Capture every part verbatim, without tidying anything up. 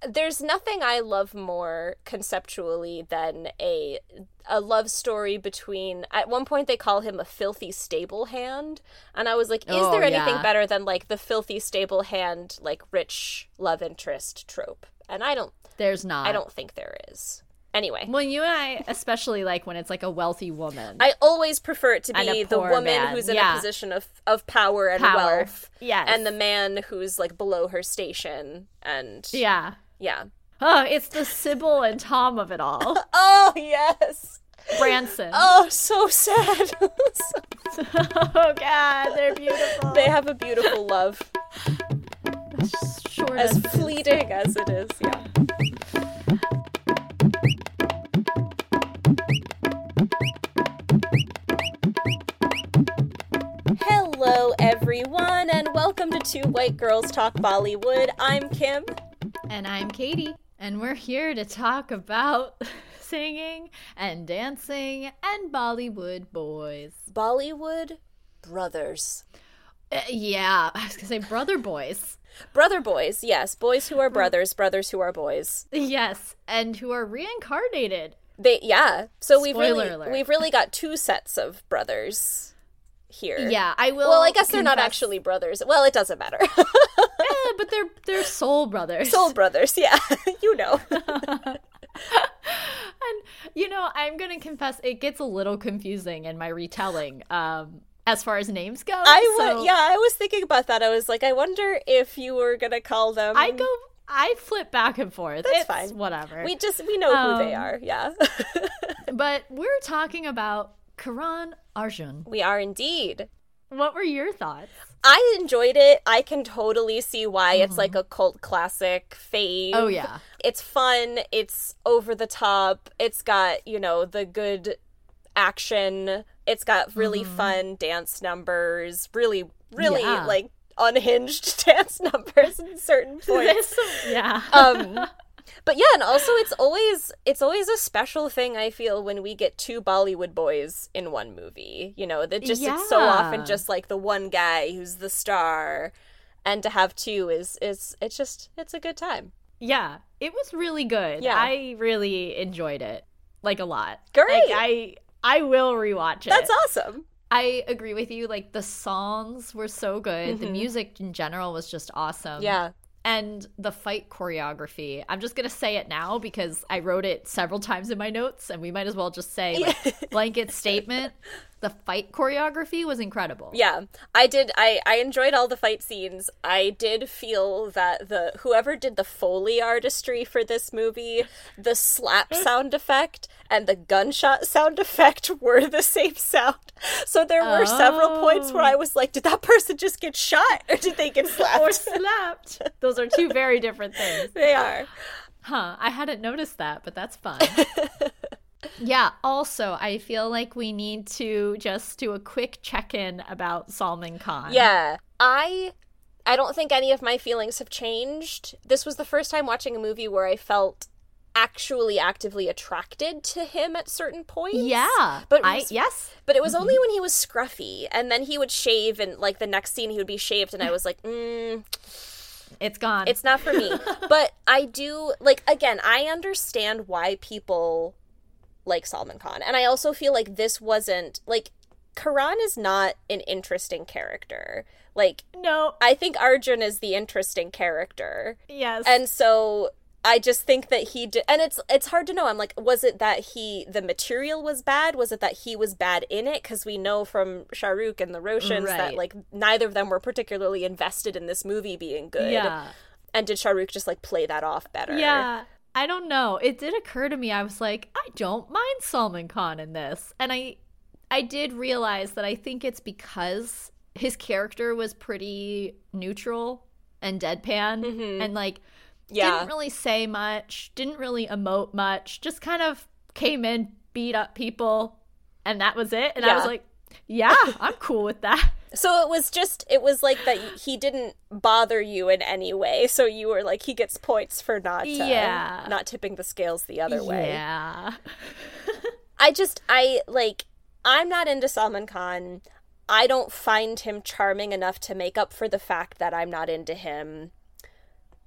there's nothing I love more conceptually than a a love story between, at one point they call him a filthy stable hand, and I was like, is Oh, there anything yeah. better than like the filthy stable hand, like rich love interest trope? And I don't There's not. I don't think there is. Anyway. Well, you and I especially like when it's like a wealthy woman. I always prefer it to And be a the poor woman man. who's in Yeah. a position of, of power and Power. wealth. Yes. And the man who's like below her station. And Yeah. yeah. Oh, it's the Sybil and Tom of it all. Oh, yes. Branson. Oh, so sad. Oh, God, they're beautiful. They have a beautiful love. Short As as fleeting as it is, yeah. Hello, everyone, and welcome to Two White Girls Talk Bollywood. I'm Kim. And I'm Katie, and we're here to talk about singing and dancing and Bollywood boys. Bollywood brothers. Uh, yeah, I was gonna say brother boys. Brother boys, yes. Boys who are brothers, brothers who are boys. Yes, and who are reincarnated. They, yeah. So we've Spoiler really, alert. we've really got two sets of brothers here. Yeah, I will. Well, I guess they're not confess- actually brothers. Well, it doesn't matter. Eh, but they're they're soul brothers. Soul brothers, yeah. You know. And you know, I'm gonna confess, it gets a little confusing in my retelling. Um, as far as names go, I so w- yeah, I was thinking about that. I was like, I wonder if you were gonna call them. I go, I flip back and forth. That's It's fine. Whatever. We just we know who they Um, are. Yeah. But we're talking about Karan Arjun. We are indeed. What were your thoughts? I enjoyed it. I can totally see why it's like a cult classic fave. Oh, yeah. It's fun. It's over the top. It's got, you know, the good action. It's got really fun dance numbers. Really, really, Yeah. like, unhinged dance numbers in certain points. Yeah. um but yeah, and also it's always it's always a special thing, I feel, when we get two Bollywood boys in one movie. You know, that just it's so Yeah. often just like the one guy who's the star, and to have two is is it's just it's a good time. Yeah. It was really good. Yeah. I really enjoyed it. Like, a lot. Great. Like, I I will rewatch it. That's awesome. I agree with you. Like, the songs were so good. The music in general was just awesome. Yeah. And the fight choreography, I'm just going to say it now because I wrote it several times in my notes, and we might as well just say, like, blanket statement. The fight choreography was incredible. Yeah, I did. I, I enjoyed all the fight scenes. I did feel that the whoever did the Foley artistry for this movie, the slap sound effect and the gunshot sound effect were the same sound. So there were several points where I was like, did that person just get shot or did they get slapped? Or slapped. Those are two very different things. They are. Huh, I hadn't noticed that, but that's fun. Yeah, also, I feel like we need to just do a quick check-in about Salman Khan. Yeah. I I don't think any of my feelings have changed. This was the first time watching a movie where I felt actually actively attracted to him at certain points. Yeah. But it I was- yes. But it was only when he was scruffy, and then he would shave, and like the next scene he would be shaved, and I was like, mm, It's gone. it's not for me. But I do, like, again, I understand why people like Salman Khan. And I also feel like this wasn't, like, Karan is not an interesting character. Like, no. I think Arjun is the interesting character. Yes. And so I just think that he did, and it's it's hard to know. I'm like, was it that he, the material was bad? Was it that he was bad in it? Because we know from Shah Rukh and the Roshans that, Right. like, neither of them were particularly invested in this movie being good. Yeah. And did Shah Rukh just, like, play that off better? Yeah. I don't know. It did occur to me. I was like, I don't mind Salman Khan in this. And I I did realize that I think it's because his character was pretty neutral and deadpan and, like, Yeah. didn't really say much, didn't really emote much, just kind of came in, beat up people, and that was it. And I Yeah. was like, yeah, I'm cool with that. So it was just, it was like that he didn't bother you in any way. So you were like, he gets points for not, uh, Yeah. not tipping the scales the other way. Yeah. I just, I, like, I'm not into Salman Khan. I don't find him charming enough to make up for the fact that I'm not into him.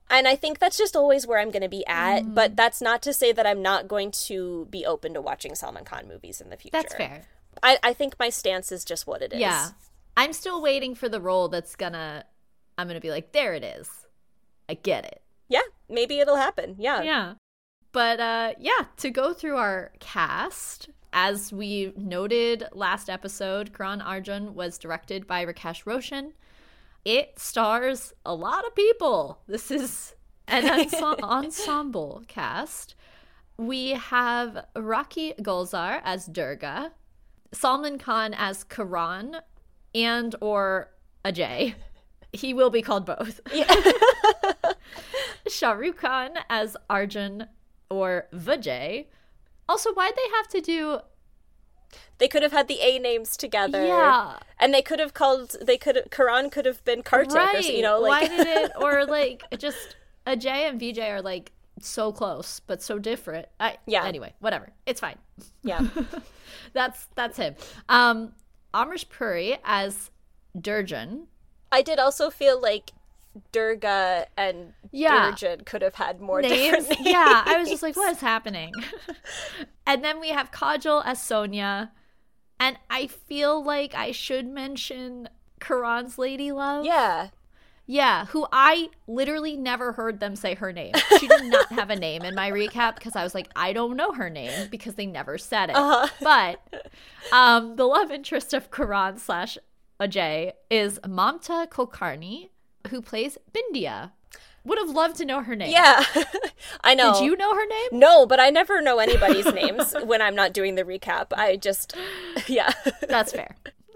And I think that's just always where I'm going to be at, Mm. but that's not to say that I'm not going to be open to watching Salman Khan movies in the future. That's fair. I, I think my stance is just what it is. Yeah. I'm still waiting for the role that's gonna, I'm gonna be like, there it is. I get it. Yeah, maybe it'll happen. Yeah. Yeah. But uh, yeah, to go through our cast, as we noted last episode, Karan Arjun was directed by Rakesh Roshan. It stars a lot of people. This is an ense- ensemble cast. We have Rakhi Gulzar as Durga, Salman Khan as Karan, and or Ajay. He will be called both. Yeah. Shah Rukh Khan as Arjun or Vijay. Also, why'd they have to do... They could have had the A names together. Yeah. And they could have called, they could have, Karan could have been Kartik, Right. or, you know, like. Why did it, or like, just Ajay and Vijay are like so close, but so different. I, Yeah. Anyway, whatever. It's fine. Yeah. That's, that's him. Um, Amrish Puri as Durjan. I did also feel like Durga and Yeah. Durjan could have had more Names? different names. Yeah, I was just like, what is happening? And then we have Kajol as Sonia. And I feel like I should mention Karan's Lady Love. Yeah. Yeah, who I literally never heard them say her name. She did not have a name in my recap because I was like, I don't know her name because they never said it. Uh-huh. But um, the love interest of Karan slash Ajay is Mamta Kulkarni, who plays Bindia. Would have loved to know her name. Yeah. I know. Did you know her name? No, but I never know anybody's names when I'm not doing the recap. I just, yeah. That's fair.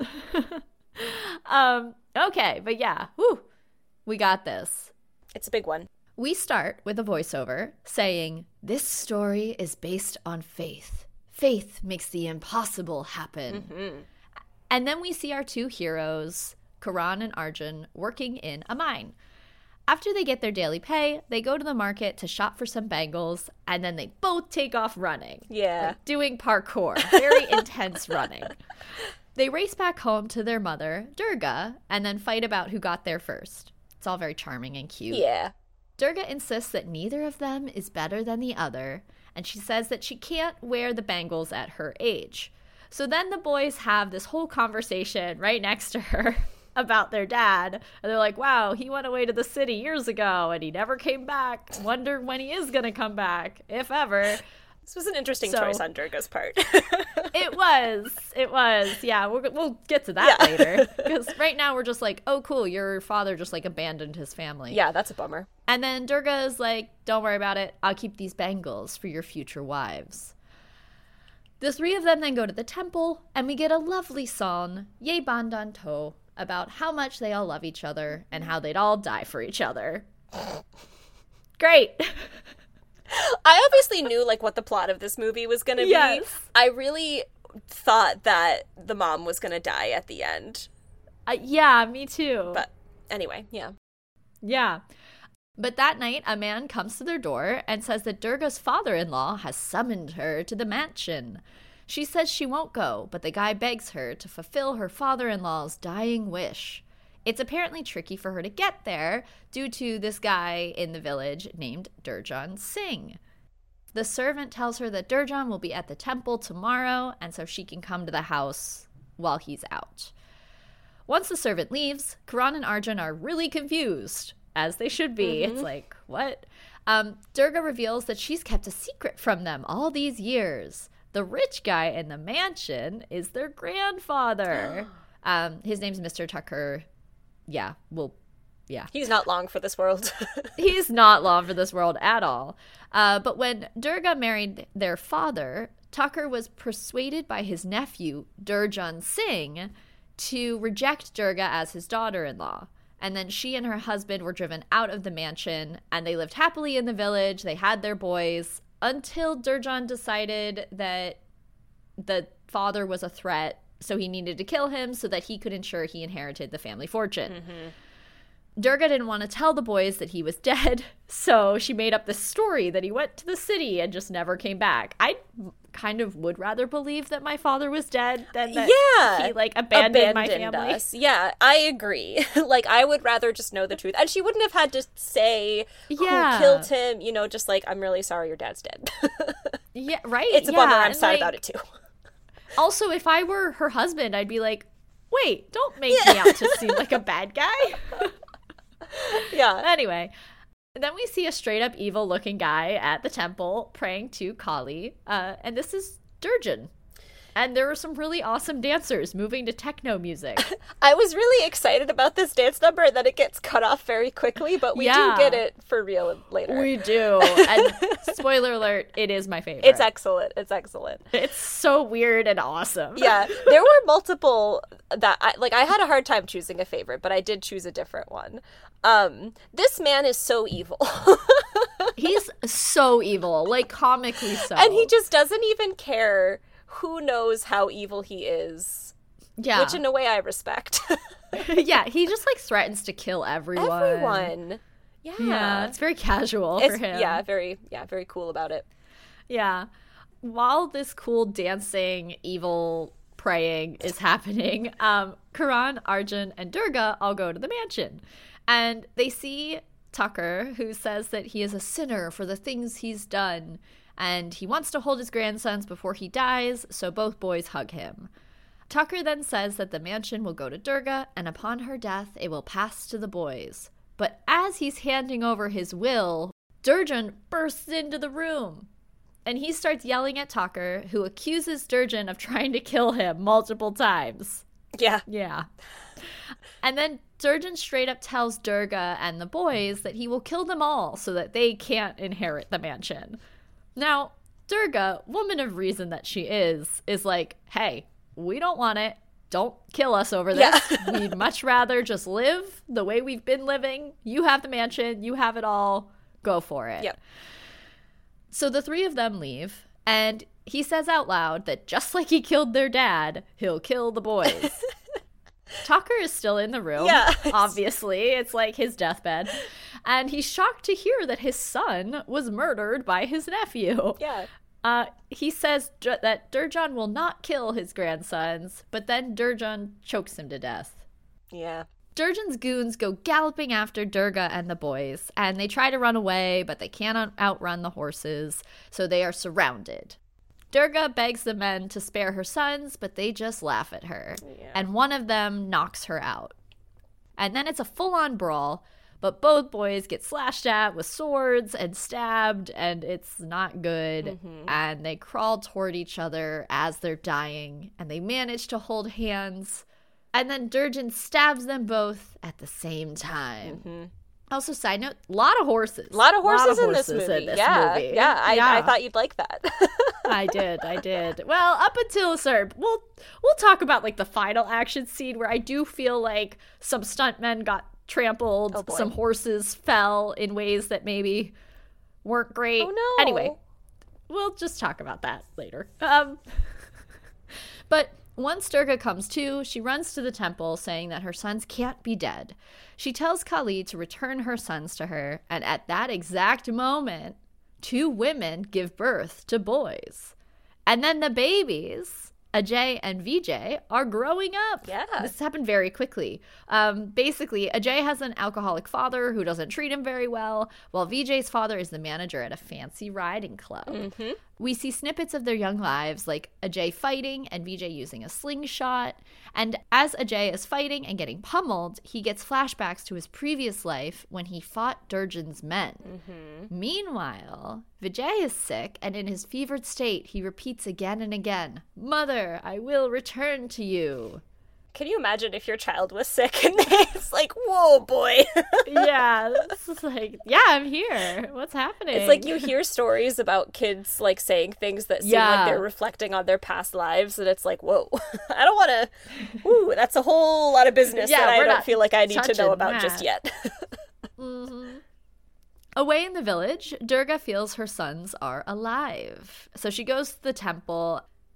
um, okay, but yeah, whew, we got this. It's a big one. We start with a voiceover saying, "This story is based on faith. Faith makes the impossible happen." Mm-hmm. And then we see our two heroes, Karan and Arjun, working in a mine. After they get their daily pay, they go to the market to shop for some bangles, and then they both take off running. Yeah. Like doing parkour. Very intense running. They race back home to their mother, Durga, and then fight about who got there first. It's all very charming and cute. Yeah. Durga insists that neither of them is better than the other, and she says that she can't wear the bangles at her age. So then the boys have this whole conversation right next to her about their dad, and they're like, wow, he went away to the city years ago and he never came back. Wonder when he is gonna come back, if ever. This was an interesting So- choice on Durga's part. It was it was yeah, we're, we'll get to that Yeah. later, because right now we're just like, oh cool, your father just like abandoned his family. Yeah, that's a bummer. And then Durga is like, don't worry about it, I'll keep these bangles for your future wives. The three of them then go to the temple, and we get a lovely song, Ye Bandan To, about how much they all love each other and how they'd all die for each other. Great. I obviously knew like what the plot of this movie was going to Yes. be. I really thought that the mom was going to die at the end. Uh, yeah, me too. But anyway, yeah. Yeah. But that night, a man comes to their door and says that Durga's father-in-law has summoned her to the mansion. She says she won't go, but the guy begs her to fulfill her father-in-law's dying wish. It's apparently tricky for her to get there due to this guy in the village named Durjan Singh. The servant tells her that Durjan will be at the temple tomorrow, and so she can come to the house while he's out. Once the servant leaves, Karan and Arjun are really confused, as they should be. Mm-hmm. It's like, what? Um, Durga reveals that she's kept a secret from them all these years. The rich guy in the mansion is their grandfather. um, his name's Mister Tucker. Yeah, well, yeah. He's not long for this world. He's not long for this world at all. Uh, but when Durga married their father, Tucker was persuaded by his nephew, Durjan Singh, to reject Durga as his daughter-in-law. And then she and her husband were driven out of the mansion, and they lived happily in the village. They had their boys until Durjan decided that the father was a threat, so he needed to kill him so that he could ensure he inherited the family fortune. Mm-hmm. Durga didn't want to tell the boys that he was dead, so she made up this story that he went to the city and just never came back. I kind of would rather believe that my father was dead than that yeah, he, like, abandoned, abandoned my family. us. Yeah, I agree. Like, I would rather just know the truth. And she wouldn't have had to say Yeah. who killed him, you know, just like, I'm really sorry your dad's dead. Yeah, right? It's a yeah. bummer. I'm and, sad like, about it, too. Also, if I were her husband, I'd be like, wait, don't make me out to seem like a bad guy. Yeah. Anyway, then we see a straight up evil looking guy at the temple praying to Kali. Uh, and this is Durjan. And there were some really awesome dancers moving to techno music. I was really excited about this dance number, and then it gets cut off very quickly, but we Yeah. do get it for real later. We do. And spoiler alert, it is my favorite. It's excellent. It's excellent. It's so weird and awesome. Yeah, there were multiple that I like. I had a hard time choosing a favorite, but I did choose a different one. Um, this man is so evil. He's so evil, like comically so. And he just doesn't even care who knows how evil he is. yeah. Which in a way I respect. yeah, he just like threatens to kill everyone. Everyone. Yeah. Yeah, it's very casual It's- for him. Yeah, very yeah, very cool about it. Yeah. While this cool dancing, evil praying is happening, um, Karan, Arjun, and Durga all go to the mansion. And they see Tucker, who says that he is a sinner for the things he's done. And he wants to hold his grandsons before he dies, so both boys hug him. Tucker then says that the mansion will go to Durga, and upon her death, it will pass to the boys. But as he's handing over his will, Durjan bursts into the room. And he starts yelling at Tucker, who accuses Durjan of trying to kill him multiple times. Yeah. Yeah. And then Durjan straight up tells Durga and the boys that he will kill them all so that they can't inherit the mansion. Now, Durga, woman of reason that she is, is like, hey, we don't want it. Don't kill us over this. Yeah. We'd much rather just live the way we've been living. You have the mansion. You have it all. Go for it. Yep. So the three of them leave, and he says out loud that just like he killed their dad, he'll kill the boys. Tucker is still in the room. Yeah. Obviously. It's like his deathbed. And he's shocked to hear that his son was murdered by his nephew. Yeah. Uh, he says Dur- that Durjan will not kill his grandsons, but then Durjan chokes him to death. Yeah. Durjan's goons go galloping after Durga and the boys, and they try to run away, but they cannot outrun the horses, so they are surrounded. Durga begs the men to spare her sons, but they just laugh at her, Yeah. and one of them knocks her out. And then it's a full-on brawl, but both boys get slashed at with swords and stabbed, and it's not good. Mm-hmm. And they crawl toward each other as they're dying, and they manage to hold hands. And then Durjan stabs them both at the same time. Mm-hmm. Also, side note, a lot of horses. A lot of horses, Lot of in, horses this movie. in this yeah. movie. Yeah. I, Yeah. I thought you'd like that. I did, I did. Well, up until a certain, we'll we'll talk about like the final action scene where I do feel like some stuntmen got trampled, Oh, boy. some horses fell in ways that maybe weren't great. Oh, no. Anyway, we'll just talk about that later. Um, but once Durga comes to, she runs to the temple saying that her sons can't be dead. She tells Kali to return her sons to her, and at that exact moment, two women give birth to boys. And then the babies, Ajay and Vijay, are growing up. Yeah. This happened very quickly. Um, basically, Ajay has an alcoholic father who doesn't treat him very well, while Vijay's father is the manager at a fancy riding club. Mm-hmm. We see snippets of their young lives, like Ajay fighting and Vijay using a slingshot. And as Ajay is fighting and getting pummeled, he gets flashbacks to his previous life when he fought Durjan's men. Mm-hmm. Meanwhile, Vijay is sick, and in his fevered state, he repeats again and again, "Mother, I will return to you." Can you imagine if your child was sick and it's like, whoa, boy. Yeah, this is like, yeah, I'm here. What's happening? It's like you hear stories about kids like saying things that seem Yeah. like they're reflecting on their past lives, and it's like, whoa, I don't want to. Ooh, that's a whole lot of business Yeah, that I we're don't not feel like I need to know touching about that. just yet. Mm-hmm. Away in the village, Durga feels her sons are alive. So she goes to the temple.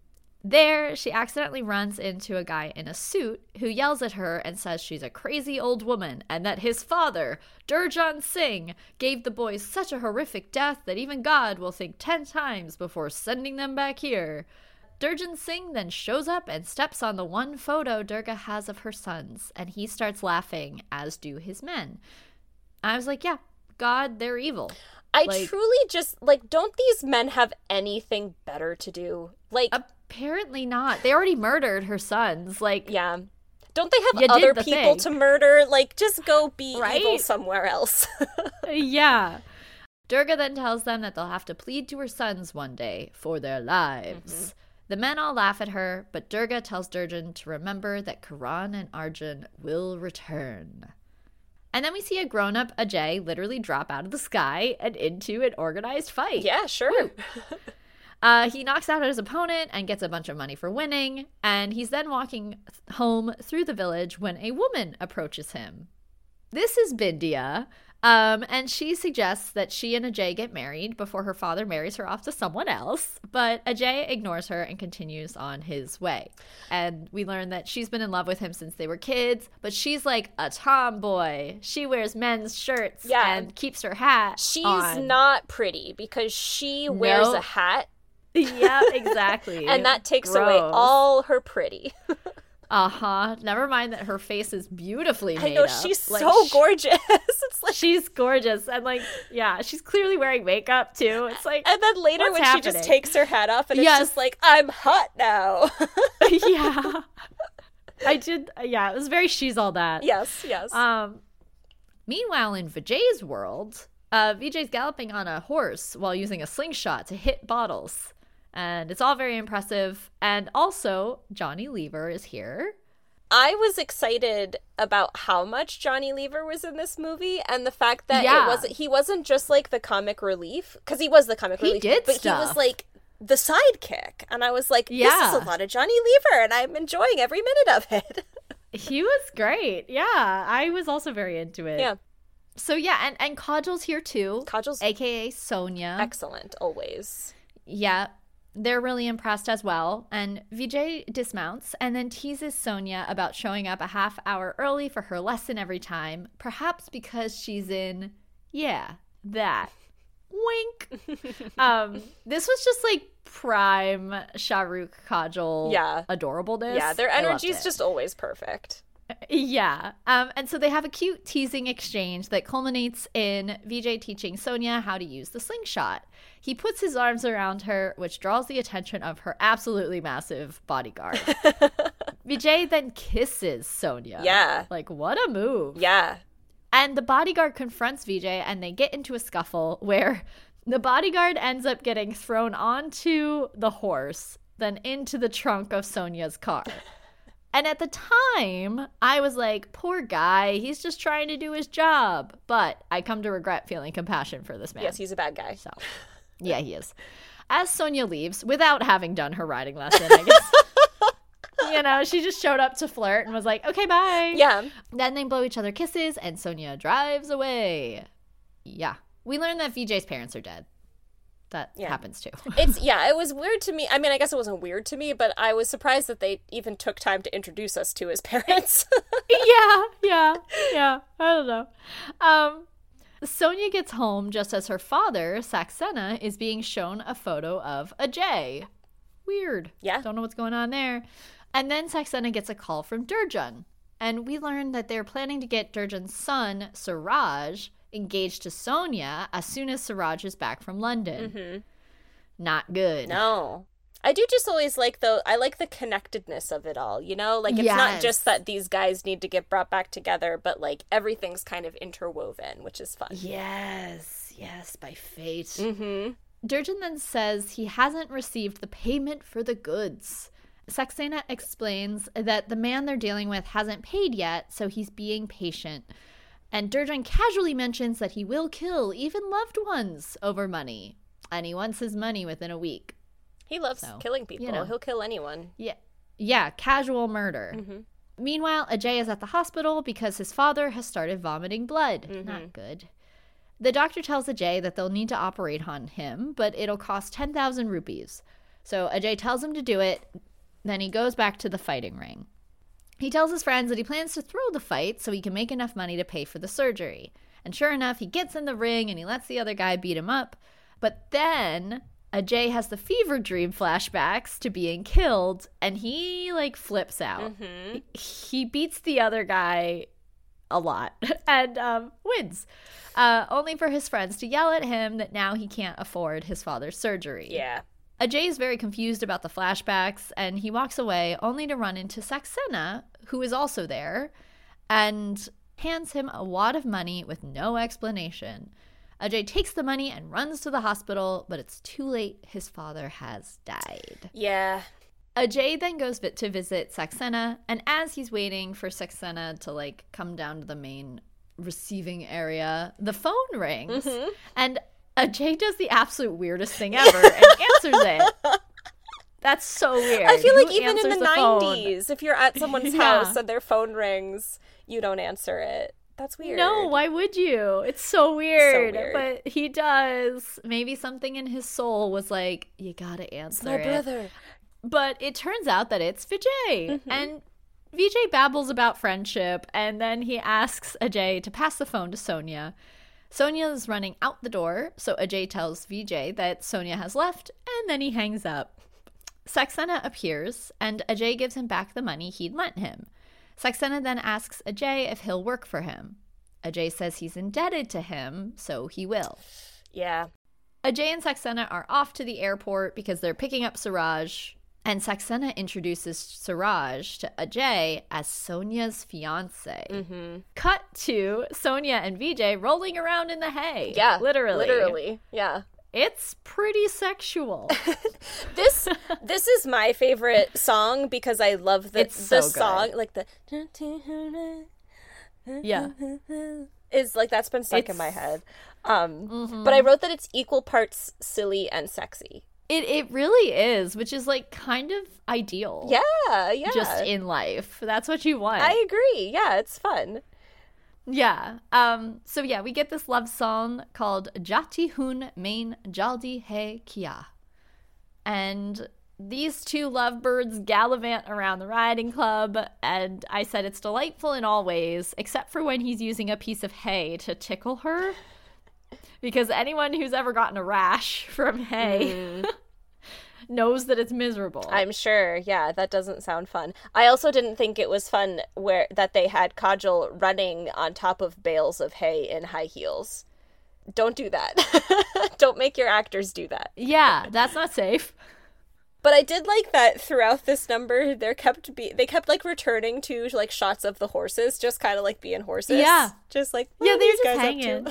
There, she accidentally runs into a guy in a suit who yells at her and says she's a crazy old woman and that his father, Durjan Singh, gave the boys such a horrific death that even God will think ten times before sending them back here. Durjan Singh then shows up and steps on the one photo Durga has of her sons, and he starts laughing, as do his men. I was like, yeah, God, they're evil. I like, truly just, like, don't these men have anything better to do? Like, apparently not. They already murdered her sons. Like, yeah. Don't they have you other did the people thing. to murder? Like, just go be Right? evil somewhere else. Yeah. Durga then tells them that they'll have to plead to her sons one day for their lives. Mm-hmm. The men all laugh at her, but Durga tells Durjan to remember that Karan and Arjun will return. And then we see a grown-up Ajay literally drop out of the sky and into an organized fight. Yeah, sure. uh, he knocks out his opponent and gets a bunch of money for winning, and he's then walking home through the village when a woman approaches him. This is Bindia, um, and she suggests that she and Ajay get married before her father marries her off to someone else, but Ajay ignores her and continues on his way. And we learn that she's been in love with him since they were kids, but she's like a tomboy. She wears men's shirts yeah. and keeps her hat She's on. not pretty because she wears No. a hat. Yeah, exactly. And that takes Gross. away all her pretty. Uh-huh. Never mind that her face is beautifully made I know, up. she's Like, so sh- gorgeous. It's like, She's gorgeous. And, like, yeah, she's clearly wearing makeup, too. It's like, and then later what's when happening? she just takes her hat off and Yes. it's just like, I'm hot now. Yeah. I did, yeah, it was very she's all that. Yes, yes. Um, meanwhile, in Vijay's world, uh, Vijay's galloping on a horse while using a slingshot to hit bottles. And it's all very impressive. And also, Johnny Lever is here. I was excited about how much Johnny Lever was in this movie and the fact that Yeah. it wasn't he wasn't just like the comic relief, because he was the comic He relief, did but stuff. he was like the sidekick, and I was like, this Yeah. is a lot of Johnny Lever, and I'm enjoying every minute of it. He was great. Yeah, I was also very into it. Yeah, So yeah, and, and Kajal's here too. Kajal's A K A Sonia. excellent always. Yeah, they're really impressed as well. And Vijay dismounts and then teases Sonia about showing up a half hour early for her lesson every time, perhaps because she's in, yeah, that. Wink. um, this was just like prime Shahrukh Kajal Yeah. adorableness. Yeah, their I loved energy's it. just always perfect. Yeah. Um, and so they have a cute teasing exchange that culminates in Vijay teaching Sonia how to use the slingshot. He puts his arms around her, which draws the attention of her absolutely massive bodyguard. Vijay then kisses Sonia. Yeah. Like, what a move. Yeah. And the bodyguard confronts Vijay and they get into a scuffle where the bodyguard ends up getting thrown onto the horse, then into the trunk of Sonia's car. And at the time, I was like, poor guy, he's just trying to do his job. But I come to regret feeling compassion for this man. Yes, he's a bad guy. So, yeah, he is. As Sonia leaves, without having done her riding lesson, I guess, you know, she just showed up to flirt and was like, okay, bye. Yeah. Then they blow each other kisses, and Sonia drives away. Yeah. We learn that Vijay's parents are dead. That Yeah. happens too. It's, yeah, it was weird to me. I mean, I guess it wasn't weird to me, but I was surprised that they even took time to introduce us to his parents. yeah, yeah, yeah. I don't know. Um, Sonia gets home just as her father, Saxena, is being shown a photo of Ajay. Weird. Yeah. Don't know what's going on there. And then Saxena gets a call from Durjan. And we learn that they're planning to get Durjan's son, Suraj, engaged to Sonia as soon as Suraj is back from London. Mm-hmm. Not good. No. I do just always like the, I like the connectedness of it all, you know? Like, it's not Yes. just that these guys need to get brought back together, but, like, everything's kind of interwoven, which is fun. Yes, yes, by fate. Mm-hmm. Durjan then says he hasn't received the payment for the goods. Saxena explains that the man they're dealing with hasn't paid yet, so he's being patient. And Durjan casually mentions that he will kill even loved ones over money. And he wants his money within a week. He loves So, killing people. you know. He'll kill anyone. Yeah, yeah, casual murder. Mm-hmm. Meanwhile, Ajay is at the hospital because his father has started vomiting blood. Mhm. Not good. The doctor tells Ajay that they'll need to operate on him, but it'll cost ten thousand rupees. So Ajay tells him to do it, Then he goes back to the fighting ring. He tells his friends that he plans to throw the fight so he can make enough money to pay for the surgery. And sure enough, he gets in the ring and he lets the other guy beat him up. But then Ajay has the fever dream flashbacks to being killed, and he, like, flips out. Mm-hmm. He beats the other guy a lot and um, wins, uh, only for his friends to yell at him that now he can't afford his father's surgery. Yeah. Ajay is very confused about the flashbacks, and he walks away only to run into Saxena, who is also there, and hands him a wad of money with no explanation. Ajay takes the money and runs to the hospital, but it's too late. His father has died. Yeah. Ajay then goes to visit Saxena, and as he's waiting for Saxena to, like, come down to the main receiving area, the phone rings, mm-hmm. and Ajay does the absolute weirdest thing ever and answers it. That's so weird. I feel like Who even in the, the nineties, if you're at someone's yeah. house and their phone rings, you don't answer it. That's weird. No, why would you? It's so weird. So weird. But he does. Maybe something in his soul was like, you gotta answer it's my it. brother. But it turns out that it's Vijay. Mm-hmm. And Vijay babbles about friendship, and then he asks Ajay to pass the phone to Sonia. Sonia is running out the door, so Ajay tells Vijay that Sonia has left, and then he hangs up. Saxena appears, and Ajay gives him back the money he'd lent him. Saxena then asks Ajay if he'll work for him. Ajay says he's indebted to him, so he will. Yeah. Ajay and Saxena are off to the airport because they're picking up Suraj, and Saxena introduces Suraj to Ajay as Sonia's fiancé. Mm-hmm. Cut to Sonia and Vijay rolling around in the hay. Yeah. Literally. Literally. Yeah. It's pretty sexual. this this is my favorite song because I love the, it's the so song. Like the... Yeah. Is like that's been stuck it's, in my head. Um, mm-hmm. But I wrote that it's equal parts silly and sexy. It it really is, which is like kind of ideal. Yeah, yeah. Just in life. That's what you want. I agree. Yeah, it's fun. Yeah. Um. So yeah, we get this love song called Jati Hun Main Jaldi Hai Kiya. And these two lovebirds gallivant around the riding club, and I said it's delightful in all ways, except for when he's using a piece of hay to tickle her. Because anyone who's ever gotten a rash from hay mm. knows that it's miserable. I'm sure. Yeah, that doesn't sound fun. I also didn't think it was fun where that they had Kajol running on top of bales of hay in high heels. Don't do that. Don't make your actors do that. Yeah, that's not safe. But I did like that throughout this number, they kept be they kept like returning to like shots of the horses, just kind of like being horses. Yeah, just like oh, yeah, they're just hanging.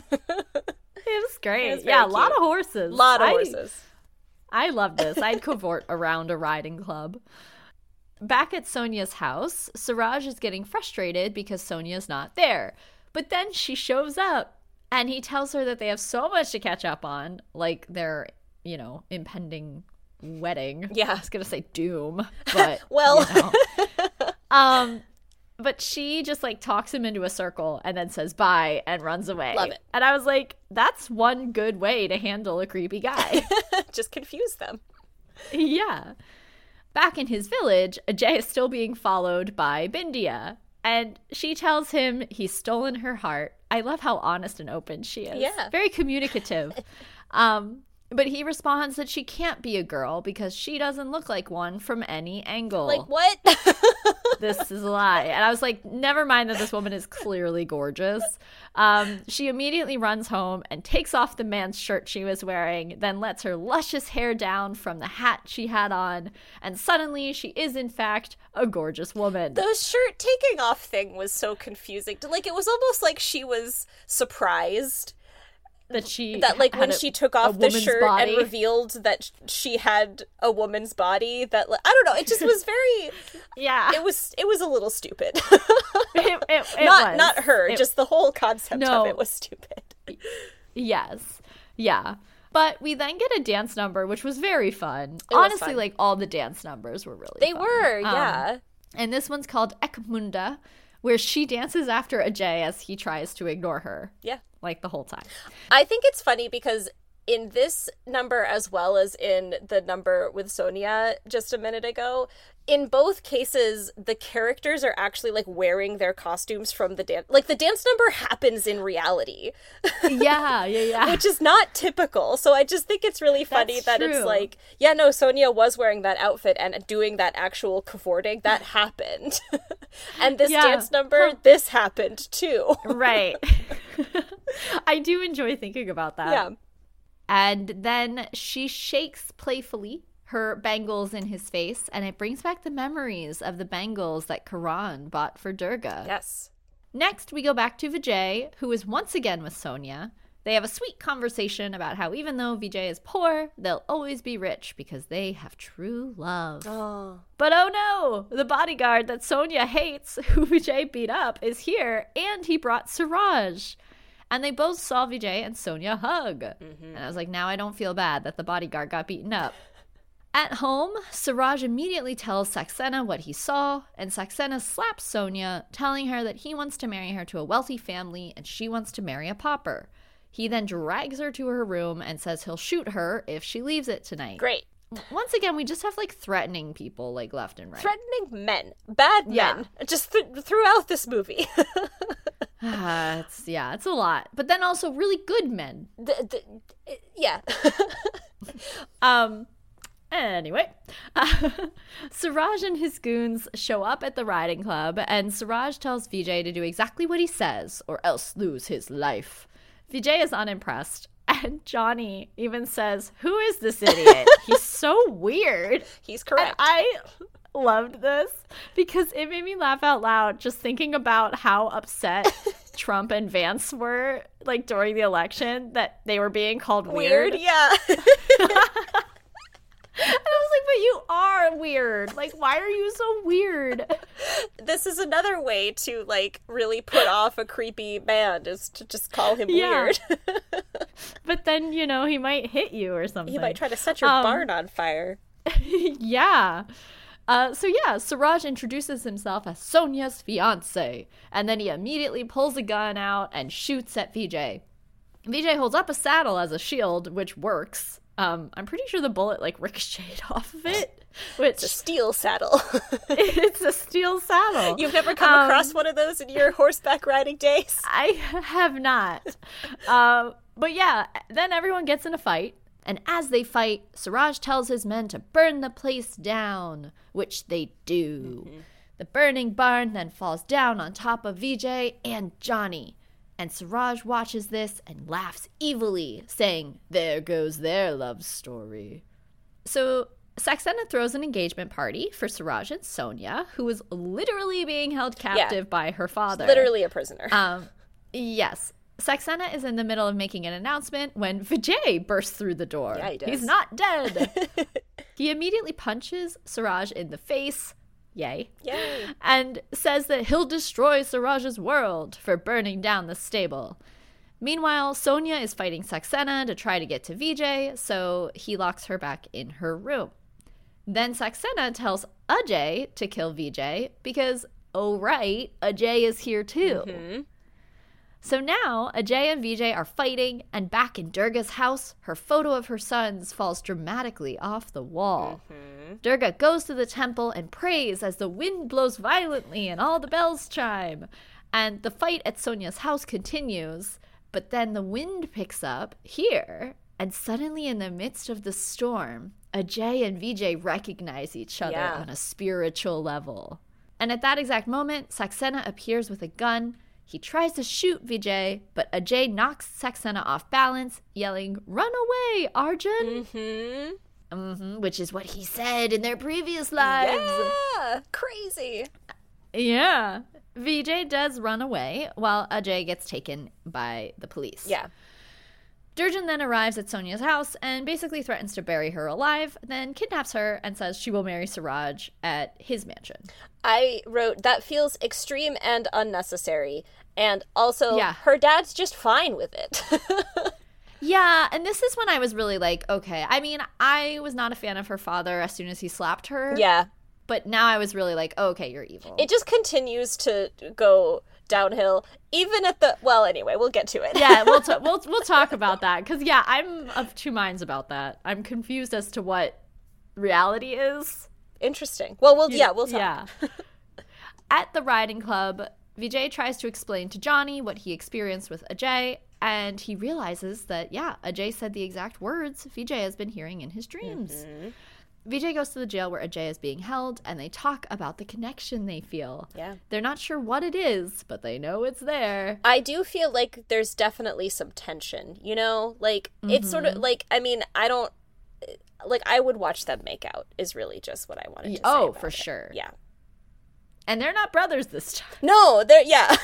It was great. It was yeah, a lot of horses. A lot of I, horses. I love this. I'd cavort around a riding club. Back at Sonia's house, Suraj is getting frustrated because Sonia's not there. But then she shows up, and he tells her that they have so much to catch up on, like their, you know, impending wedding. Yeah. I was going to say doom, but, well. You know. um... But she just, like, talks him into a circle and then says bye and runs away. Love it. And I was like, that's one good way to handle a creepy guy. Just confuse them. Yeah. Back in his village, Ajay is still being followed by Bindia. And she tells him he's stolen her heart. I love how honest and open she is. Yeah. Very communicative. um, but he responds that she can't be a girl because she doesn't look like one from any angle. Like, what? This is a lie. And I was like, never mind that this woman is clearly gorgeous. Um, she immediately runs home and takes off the man's shirt she was wearing, then lets her luscious hair down from the hat she had on, and suddenly she is, in fact, a gorgeous woman. The shirt taking off thing was so confusing. Like, it was almost like she was surprised. That she that like when a, she took off the shirt body. and revealed that she had a woman's body, that I don't know, it just was very yeah it was it was a little stupid. it, it, it not was. not her it, just the whole concept no. of it was stupid. Yes, yeah. But we then get a dance number, which was very fun. It Honestly, fun. like all the dance numbers were really they fun. were um, yeah and this one's called Ekmunda, where she dances after Ajay as he tries to ignore her. Yeah. Like the whole time. I think it's funny because in this number as well as in the number with Sonia just a minute ago, in both cases, the characters are actually, like, wearing their costumes from the dance. Like, the dance number happens in reality. Yeah, yeah, yeah. Which is not typical. So I just think it's really funny That's that true. it's like, yeah, no, Sonia was wearing that outfit and doing that actual cavorting. That happened. And this Yeah. dance number, Huh. this happened too. Right. I do enjoy thinking about that. Yeah. And then she shakes playfully her bangles in his face, and it brings back the memories of the bangles that Karan bought for Durga. Yes. Next, we go back to Vijay, who is once again with Sonia. They have a sweet conversation about how even though Vijay is poor, they'll always be rich because they have true love. Oh. But oh no, the bodyguard that Sonia hates, who Vijay beat up, is here, and he brought Suraj. And they both saw Vijay and Sonia hug. Mm-hmm. And I was like, now I don't feel bad that the bodyguard got beaten up. At home, Suraj immediately tells Saxena what he saw, and Saxena slaps Sonia, telling her that he wants to marry her to a wealthy family and she wants to marry a pauper. He then drags her to her room and says he'll shoot her if she leaves it tonight. Great. Once again, we just have, like, threatening people, like, left and right. Threatening men. Bad Yeah. men. Just th- throughout this movie. uh, it's, yeah, it's a lot. But then also really good men. the, the, yeah. Um... Anyway, uh, Suraj and his goons show up at the riding club, and Suraj tells Vijay to do exactly what he says, or else lose his life. Vijay is unimpressed, and Johnny even says, "Who is this idiot? He's so weird." He's correct. And I loved this because it made me laugh out loud just thinking about how upset Trump and Vance were, like, during the election, that they were being called weird. Weird, yeah. And I was like, but you are weird. Like, why are you so weird? This is another way to, like, really put off a creepy man, is to just call him Yeah. weird. But then, you know, he might hit you or something. He might try to set your Um, barn on fire. Yeah. Uh, so yeah, Suraj introduces himself as Sonia's fiance, and then he immediately pulls a gun out and shoots at Vijay. Vijay holds up a saddle as a shield, which works. Um, I'm pretty sure the bullet, like, ricocheted off of it, which It's a steel saddle. it's a steel saddle. You've never come Um, across one of those in your horseback riding days? I have not. uh, but yeah, then everyone gets in a fight. And as they fight, Suraj tells his men to burn the place down, which they do. Mm-hmm. The burning barn then falls down on top of Vijay and Johnny. And Suraj watches this and laughs evilly, saying, "There goes their love story." So Saxena throws an engagement party for Suraj and Sonia, who is literally being held captive yeah. by her father. Literally a prisoner. Um, yes. Saxena is in the middle of making an announcement when Vijay bursts through the door. Yeah, he does. He's not dead. He immediately punches Suraj in the face. Yay. Yay. And says that he'll destroy Suraj's world for burning down the stable. Meanwhile, Sonia is fighting Saxena to try to get to Vijay, so he locks her back in her room. Then Saxena tells Ajay to kill Vijay because, oh right, Ajay is here too. Mm-hmm. So now, Ajay and Vijay are fighting, and back in Durga's house, her photo of her sons falls dramatically off the wall. Mm-hmm. Durga goes to the temple and prays as the wind blows violently and all the bells chime. And the fight at Sonia's house continues, but then the wind picks up here, and suddenly in the midst of the storm, Ajay and Vijay recognize each other yeah. on a spiritual level. And at that exact moment, Saxena appears with a gun. He tries to shoot Vijay, but Ajay knocks Saxena off balance, yelling, "Run away, Arjun!" Mm-hmm. Mm-hmm, which is what he said in their previous lives. Yeah, crazy. Yeah. Vijay does run away, while Ajay gets taken by the police. Yeah. Durjan then arrives at Sonia's house and basically threatens to bury her alive, then kidnaps her and says she will marry Suraj at his mansion. I wrote, that feels extreme and unnecessary. And also, yeah. her dad's just fine with it. Yeah, and this is when I was really like, okay. I mean, I was not a fan of her father as soon as he slapped her. Yeah. But now I was really like, oh, okay, you're evil. It just continues to go downhill. Even at the well, anyway, we'll get to it. Yeah, we'll t- we'll we'll talk about that because yeah, I'm of two minds about that. I'm confused as to what reality is. Interesting. Well, we'll yeah, we'll talk. Yeah. At the riding club, Vijay tries to explain to Johnny what he experienced with Ajay, and he realizes that yeah, Ajay said the exact words Vijay has been hearing in his dreams. Mm-hmm. Vijay goes to the jail where Ajay is being held, and they talk about the connection they feel. Yeah. They're not sure what it is, but they know it's there. I do feel like there's definitely some tension, you know? Like, mm-hmm. it's sort of, like, I mean, I don't, like, I would watch them make out, is really just what I wanted to say Oh, about for it. sure. Yeah. And they're not brothers this time. No, they're, yeah.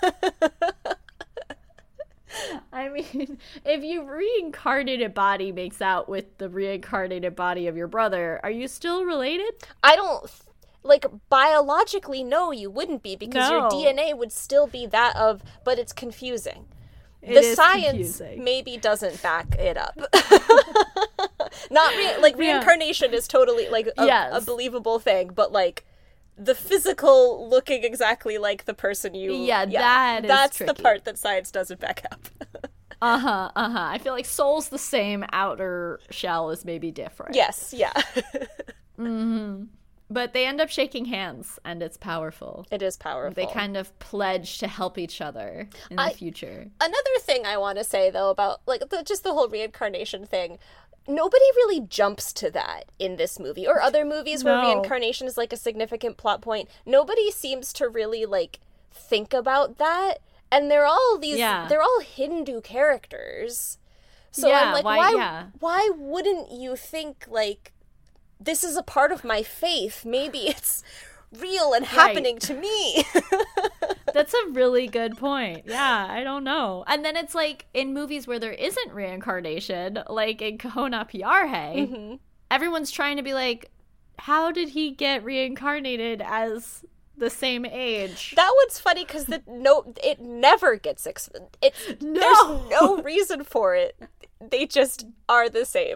I mean, if your reincarnated body makes out with the reincarnated body of your brother, are you still related? I don't, like, biologically, no, you wouldn't be, because no. your D N A would still be that of, but it's confusing. It the is science confusing. Maybe doesn't back it up. Not, re- like, reincarnation yeah. is totally, like, a, yes. a believable thing, but, like, the physical looking exactly like the person you... Yeah, yeah that is That's tricky. the part that science doesn't back up. Uh-huh, uh-huh. I feel like soul's the same, outer shell is maybe different. Yes, yeah. mm-hmm. But they end up shaking hands, and it's powerful. It is powerful. They kind of pledge to help each other in I, the future. Another thing I want to say, though, about, like, the, just the whole reincarnation thing... Nobody really jumps to that in this movie or other movies where no. reincarnation is like a significant plot point. Nobody seems to really like think about that. And they're all these, yeah. they're all Hindu characters. So yeah, I'm like, why, why, yeah. why wouldn't you think like, this is a part of my faith? Maybe it's real and happening right. to me. That's a really good point. Yeah, I don't know. And then it's like in movies where there isn't reincarnation, like in Kahuna Pyarhe, mm-hmm. everyone's trying to be like, how did he get reincarnated as the same age? That one's funny because the no, it never gets ex- it's no. There's no reason for it. They just are the same.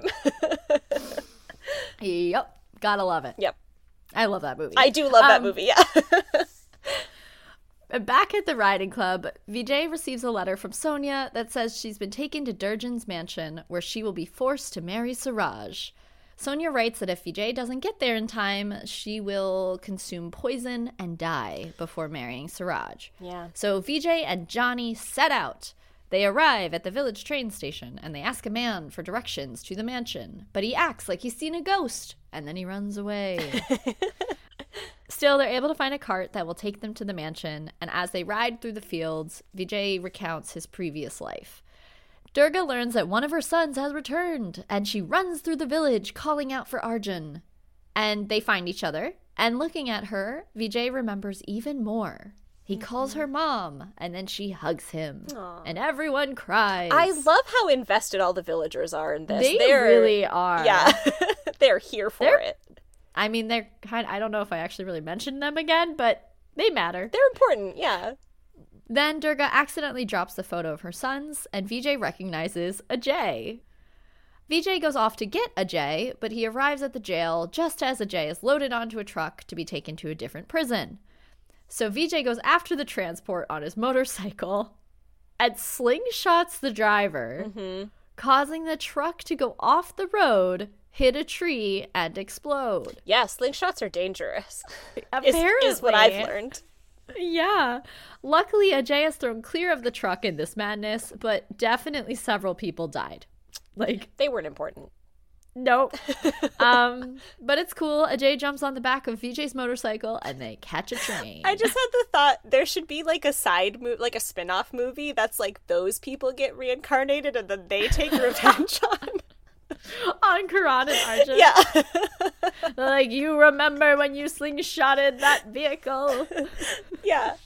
Yep, gotta love it. Yep, I love that movie. I do love um, that movie. Yeah. Back at the riding club, Vijay receives a letter from Sonia that says she's been taken to Durjan's mansion, where she will be forced to marry Suraj. Sonia writes that if Vijay doesn't get there in time, she will consume poison and die before marrying Suraj. Yeah. So Vijay and Johnny set out. They arrive at the village train station, and they ask a man for directions to the mansion. But he acts like he's seen a ghost, and then he runs away. Still, they're able to find a cart that will take them to the mansion, and as they ride through the fields, Vijay recounts his previous life. Durga learns that one of her sons has returned, and she runs through the village calling out for Arjun. And they find each other, and looking at her, Vijay remembers even more. He mm-hmm. calls her mom, and then she hugs him, Aww. And everyone cries. I love how invested all the villagers are in this. They they're, really are. Yeah, they're here for they're, it. I mean, they're kind of, I don't know if I actually really mentioned them again, but they matter. They're important, yeah. Then Durga accidentally drops the photo of her sons, and Vijay recognizes Ajay. Vijay goes off to get Ajay, but he arrives at the jail just as Ajay is loaded onto a truck to be taken to a different prison. So Vijay goes after the transport on his motorcycle and slingshots the driver, mm-hmm. causing the truck to go off the road, hit a tree, and explode. Yeah, slingshots are dangerous. Apparently. Is, is what I've learned. Yeah. Luckily, Ajay is thrown clear of the truck in this madness, but definitely several people died. Like, they weren't important. Nope. um, but it's cool. Ajay jumps on the back of Vijay's motorcycle and they catch a train. I just had the thought there should be like a side movie, like a spin-off movie that's like those people get reincarnated and then they take revenge on. On Karan and Arjun. Yeah. They're like, you remember when you slingshotted that vehicle? Yeah.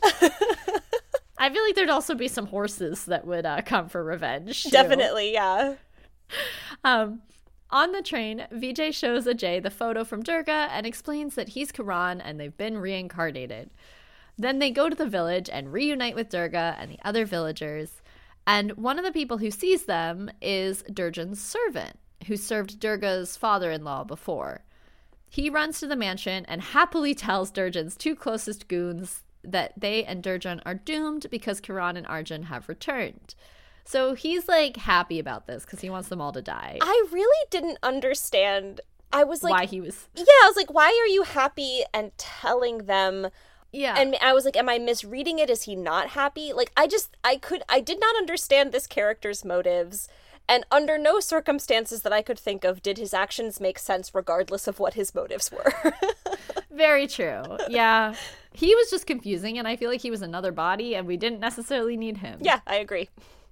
I feel like there'd also be some horses that would uh, come for revenge. Definitely, yeah. Um, on the train, Vijay shows Ajay the photo from Durga and explains that he's Karan and they've been reincarnated. Then they go to the village and reunite with Durga and the other villagers. And one of the people who sees them is Durjan's servant, who served Durga's father-in-law before. He runs to the mansion and happily tells Durjan's two closest goons that they and Durjan are doomed because Karan and Arjun have returned. So he's like happy about this because he wants them all to die. I really didn't understand. I was like, why he was. Yeah, I was like, why are you happy and telling them? Yeah. And I was like, am I misreading it? Is he not happy? Like, I just, I could, I did not understand this character's motives. And under no circumstances that I could think of did his actions make sense regardless of what his motives were. Very true. Yeah. He was just confusing, and I feel like he was another body, and we didn't necessarily need him. Yeah, I agree.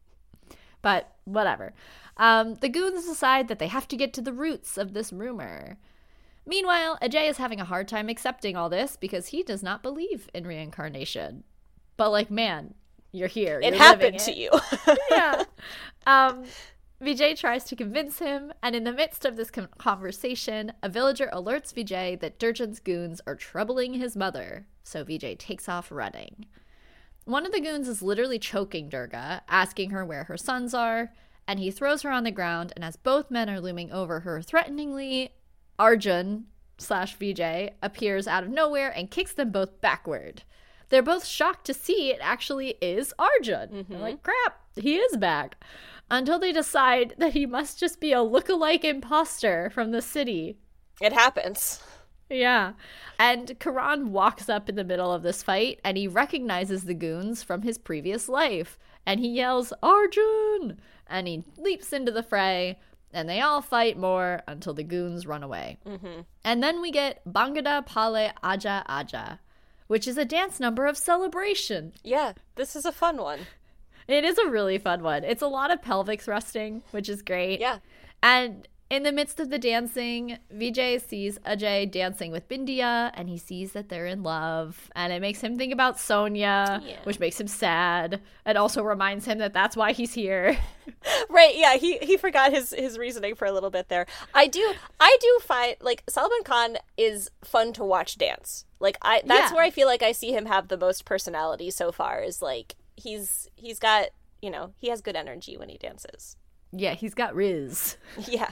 But whatever. Um, the goons decide that they have to get to the roots of this rumor. Meanwhile, Ajay is having a hard time accepting all this because he does not believe in reincarnation. But, like, man, you're here. It you're happened it. to you. Yeah. Um, Vijay tries to convince him, and in the midst of this com- conversation, a villager alerts Vijay that Durjan's goons are troubling his mother, so Vijay takes off running. One of the goons is literally choking Durga, asking her where her sons are, and he throws her on the ground, and as both men are looming over her threateningly, Arjun slash Vijay appears out of nowhere and kicks them both backward. They're both shocked to see it actually is Arjun. Mm-hmm. They're like, crap, he is back. Until they decide that he must just be a lookalike imposter from the city. It happens. Yeah. And Karan walks up in the middle of this fight, and he recognizes the goons from his previous life. And he yells, Arjun! And he leaps into the fray, and they all fight more until the goons run away. Mm-hmm. And then we get Bangada Pale Aja Aja, which is a dance number of celebration. Yeah, this is a fun one. It is a really fun one. It's a lot of pelvic thrusting, which is great. Yeah. And in the midst of the dancing, Vijay sees Ajay dancing with Bindiya, and he sees that they're in love. And it makes him think about Sonia, yeah. which makes him sad. And also reminds him that that's why he's here. Right, yeah, he, he forgot his, his reasoning for a little bit there. I do I do find, like, Salman Khan is fun to watch dance. Like, I that's yeah. where I feel like I see him have the most personality so far, is, like, he's he's got, you know, he has good energy when he dances. Yeah, he's got riz. Yeah.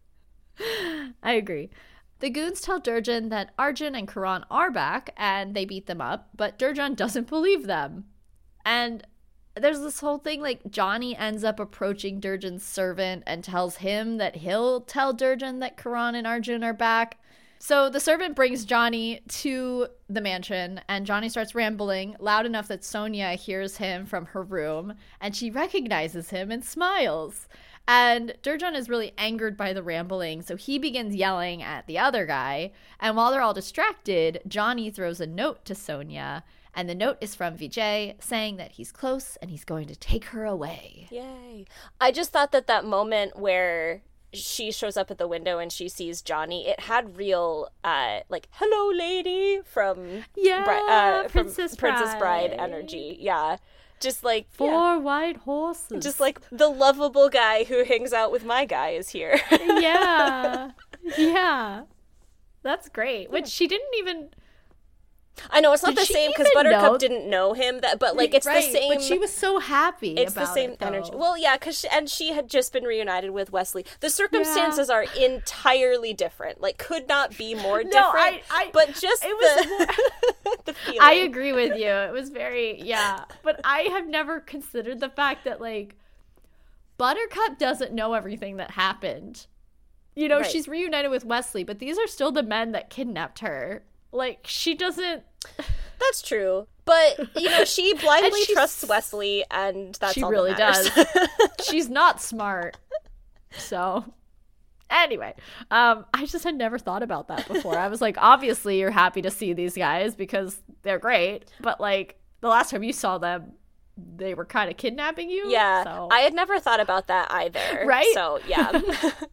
I agree. The goons tell Durjan that Arjun and Karan are back, and they beat them up, but Durjan doesn't believe them. And there's this whole thing, like, Johnny ends up approaching Durjan's servant and tells him that he'll tell Durjan that Karan and Arjun are back. So the servant brings Johnny to the mansion, and Johnny starts rambling loud enough that Sonia hears him from her room, and she recognizes him and smiles. And Durjan is really angered by the rambling, so he begins yelling at the other guy. And while they're all distracted, Johnny throws a note to Sonia, and the note is from Vijay saying that he's close and he's going to take her away. Yay. I just thought that that moment where she shows up at the window and she sees Johnny, it had real, uh, like, hello, lady, from, yeah, Bri- uh, from Princess, Princess Bride. Bride energy. Yeah. Just like four yeah. white horses. Just like the lovable guy who hangs out with my guy is here. Yeah. Yeah. That's great. Which she didn't even... I know, it's not Did the same because Buttercup know? didn't know him, that, but like it's right, the same. But she was so happy. It's about the same it, energy. Well, yeah, because she, and she had just been reunited with Wesley. The circumstances yeah. are entirely different. Like, could not be more different. No, I, I, but just it was the, more... the feeling. I agree with you. It was very yeah. But I have never considered the fact that like Buttercup doesn't know everything that happened. You know, right. she's reunited with Wesley, but these are still the men that kidnapped her. Like, she doesn't... That's true. But, you know, she blindly trusts Wesley, and that's she all really that does. She's not smart. So, anyway, um, I just had never thought about that before. I was like, obviously you're happy to see these guys because they're great. But, like, the last time you saw them, they were kind of kidnapping you. Yeah. So. I had never thought about that either. Right? So, yeah.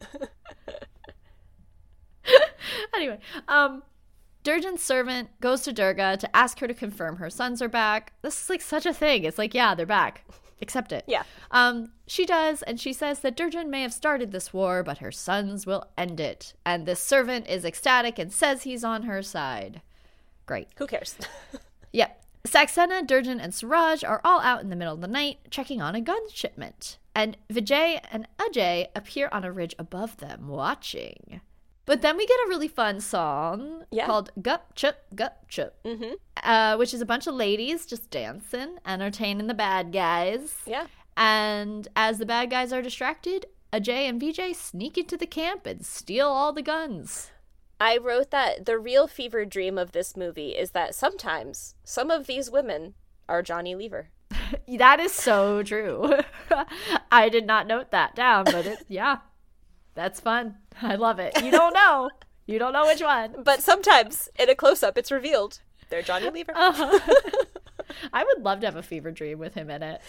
Anyway, um... Durjan's servant goes to Durga to ask her to confirm her sons are back. This is like such a thing. It's like, yeah, they're back. Accept it. Yeah. Um, she does, and she says that Durjan may have started this war, but her sons will end it. And this servant is ecstatic and says he's on her side. Great. Who cares? Yep. Saxena, Durjan, and Suraj are all out in the middle of the night checking on a gun shipment. And Vijay and Ajay appear on a ridge above them, watching. But then we get a really fun song yeah. called Gup Chup Gup Chup, mm-hmm. uh, which is a bunch of ladies just dancing, entertaining the bad guys. Yeah. And as the bad guys are distracted, Ajay and Vijay sneak into the camp and steal all the guns. I wrote that the real fever dream of this movie is that sometimes some of these women are Johnny Lever. That is so true. I did not note that down, but it, yeah. That's fun. I love it. You don't know. You don't know which one. But sometimes, in a close-up, it's revealed they're Johnny Lever. Uh-huh. I would love to have a fever dream with him in it.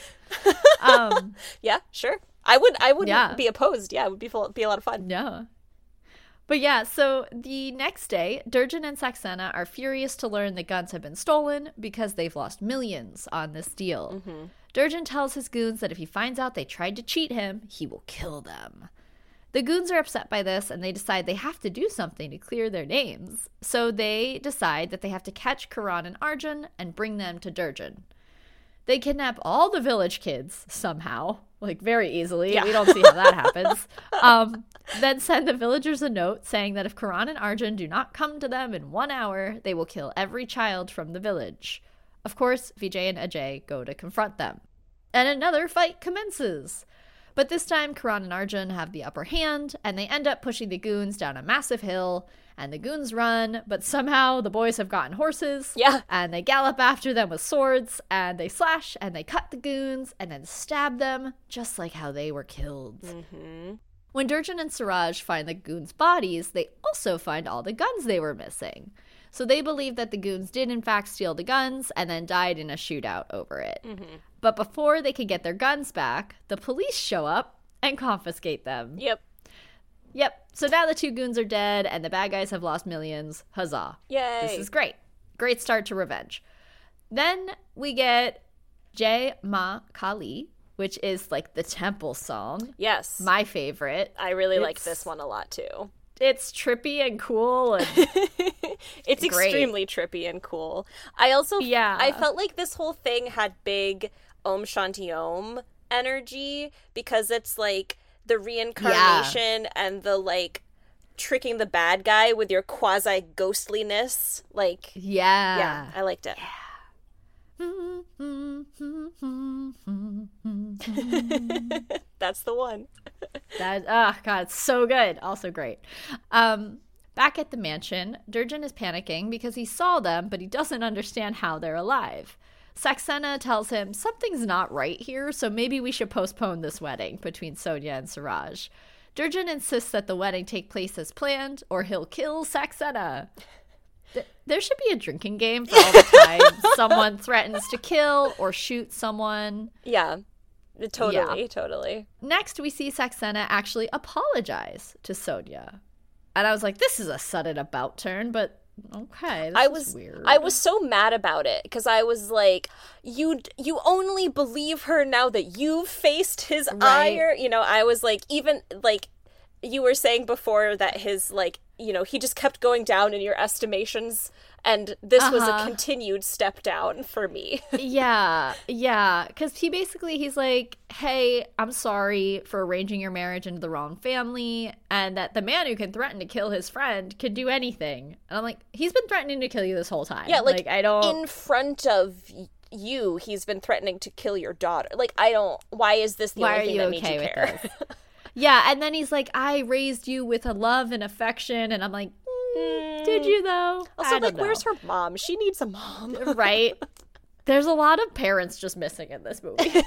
Um, yeah, sure. I would. I wouldn't yeah. be opposed. Yeah, it would be be a lot of fun. Yeah. But yeah, so the next day, Durjan and Saxena are furious to learn the guns have been stolen because they've lost millions on this deal. Mm-hmm. Durjan tells his goons that if he finds out they tried to cheat him, he will kill them. The goons are upset by this, and they decide they have to do something to clear their names. So they decide that they have to catch Karan and Arjun and bring them to Durjan. They kidnap all the village kids somehow, like very easily. Yeah. We don't see how that happens. Um, then send the villagers a note saying that if Karan and Arjun do not come to them in one hour, they will kill every child from the village. Of course, Vijay and Ajay go to confront them. And another fight commences. But this time, Karan and Arjun have the upper hand, and they end up pushing the goons down a massive hill, and the goons run, but somehow the boys have gotten horses, yeah. and they gallop after them with swords, and they slash, and they cut the goons, and then stab them, just like how they were killed. Mm-hmm. When Durjan and Suraj find the goons' bodies, they also find all the guns they were missing. So they believe that the goons did in fact steal the guns and then died in a shootout over it. Mm-hmm. But before they can get their guns back, the police show up and confiscate them. Yep. Yep. So now the two goons are dead and the bad guys have lost millions. Huzzah. Yay. This is great. Great start to revenge. Then we get Jai Ma Kali, which is like the temple song. Yes. My favorite. I really it's, like this one a lot too. It's trippy and cool. And it's great. Extremely trippy and cool. I also, yeah. I felt like this whole thing had big Om Shanti Om energy because it's like the reincarnation yeah. and the like tricking the bad guy with your quasi ghostliness. Like, yeah. Yeah, I liked it. Yeah. That's the one. That oh god, it's so good. Also great. Um, back at the mansion, Durjan is panicking because he saw them, but he doesn't understand how they're alive. Saxena tells him something's not right here, so maybe we should postpone this wedding between Sonia and Suraj. Durjan insists that the wedding take place as planned, or he'll kill Saxena. There should be a drinking game for all the time someone threatens to kill or shoot someone. Yeah, totally, yeah. totally. Next, we see Saxena actually apologize to Sonia. And I was like, this is a sudden about turn, but okay, this I is was, weird. I was so mad about it because I was like, you you only believe her now that you've faced his right. ire. You know, I was like, even like you were saying before that his like, you know, he just kept going down in your estimations, and this uh-huh. was a continued step down for me. yeah, yeah, because he basically, he's like, hey, I'm sorry for arranging your marriage into the wrong family, and that the man who can threaten to kill his friend can do anything. And I'm like, he's been threatening to kill you this whole time. Yeah, like, like I don't... in front of you, he's been threatening to kill your daughter. Like, I don't, why is this the why only thing are you that okay made you with care? This? Yeah, and then he's like, I raised you with a love and affection, and I'm like, mm, did you though? Also, I like, know. Where's her mom? She needs a mom. Right? There's a lot of parents just missing in this movie.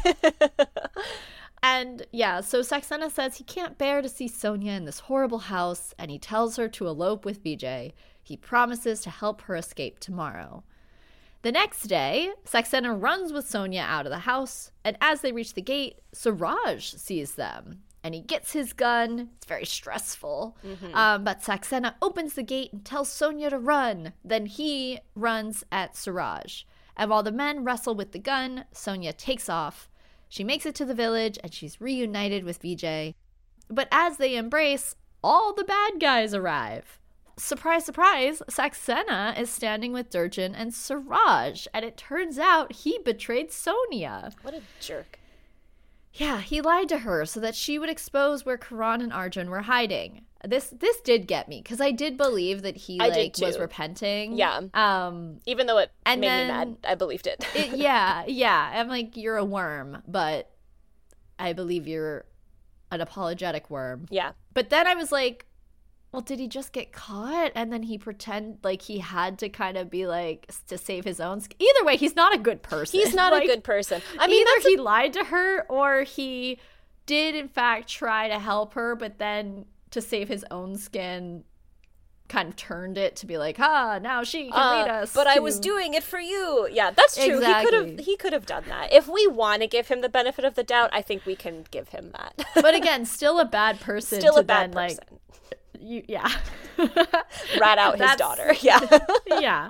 And yeah, so Saxena says he can't bear to see Sonia in this horrible house, and he tells her to elope with Vijay. He promises to help her escape tomorrow. The next day, Saxena runs with Sonia out of the house, and as they reach the gate, Suraj sees them, and he gets his gun. It's very stressful. Mm-hmm. Um, but Saxena opens the gate and tells Sonia to run. Then he runs at Suraj. And while the men wrestle with the gun, Sonia takes off. She makes it to the village, and she's reunited with Vijay. But as they embrace, all the bad guys arrive. Surprise, surprise, Saxena is standing with Durjan and Suraj, and it turns out he betrayed Sonia. What a jerk. Yeah, he lied to her so that she would expose where Karan and Arjun were hiding. This this did get me because I did believe that he I like did was too. repenting. Yeah. Um. Even though it And made then- me mad, I believed it. it- yeah. Yeah. I'm like, you're a worm, but I believe you're an apologetic worm. Yeah. But then I was like, well, did he just get caught and then he pretend like he had to kind of be like s- to save his own? Sk- Either way, he's not a good person. He's not Like, a good person. I mean, either that's a- he lied to her or he did in fact try to help her, but then to save his own skin kind of turned it to be like, ah, now she can uh, lead us. but I to- was doing it for you. Yeah, that's true. He could Exactly. have he could have done that. If we want to give him the benefit of the doubt, I think we can give him that. But again, still a bad person. Still to a bad then, person. Like, you, yeah. Rat out his That's- daughter. Yeah. Yeah.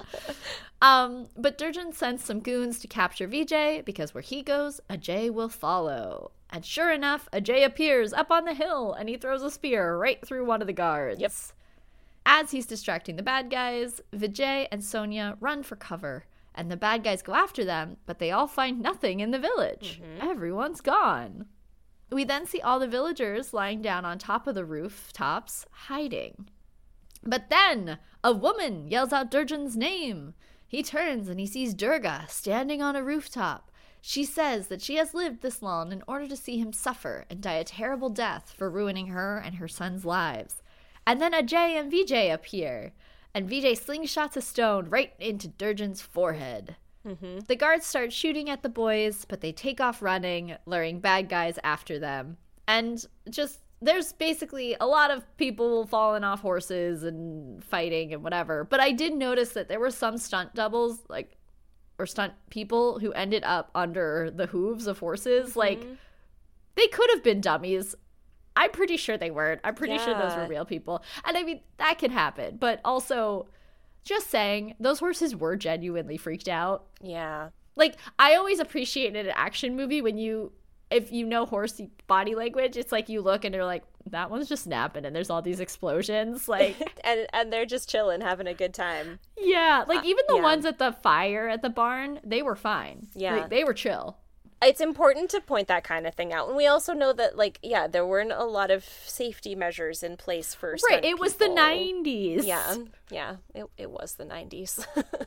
Um, but Durjan sends some goons to capture Vijay because where he goes, Ajay will follow. And sure enough, Ajay appears up on the hill and he throws a spear right through one of the guards. Yep. As he's distracting the bad guys, Vijay and Sonia run for cover. And the bad guys go after them, but they all find nothing in the village. Everyone's gone. We then see all the villagers lying down on top of the rooftops, hiding. But then a woman yells out Durjan's name. He turns and he sees Durga standing on a rooftop. She says that she has lived this long in order to see him suffer and die a terrible death for ruining her and her son's lives. And then Ajay and Vijay appear, and Vijay slingshots a stone right into Durjan's forehead. Mm-hmm. The guards start shooting at the boys, but they take off running, luring bad guys after them. And just, there's basically a lot of people falling off horses and fighting and whatever. But I did notice that there were some stunt doubles, like, or stunt people who ended up under the hooves of horses. Like, they could have been dummies. I'm pretty sure they weren't. I'm pretty sure those were Yeah. real people. And I mean, that could happen. But also, just saying, those horses were genuinely freaked out. Yeah. Like, I always appreciate in an action movie when you, if you know horse body language, it's like you look and you're like, that one's just snapping and there's all these explosions. Like, and and they're just chilling, having a good time. yeah. Like, even the yeah. ones at the fire at the barn, they were fine. Yeah. Like, they were chill. It's important to point that kind of thing out. And we also know that, like, yeah, there weren't a lot of safety measures in place for Right. stunt It was the people. nineties. Yeah. Yeah. It, it was the nineties.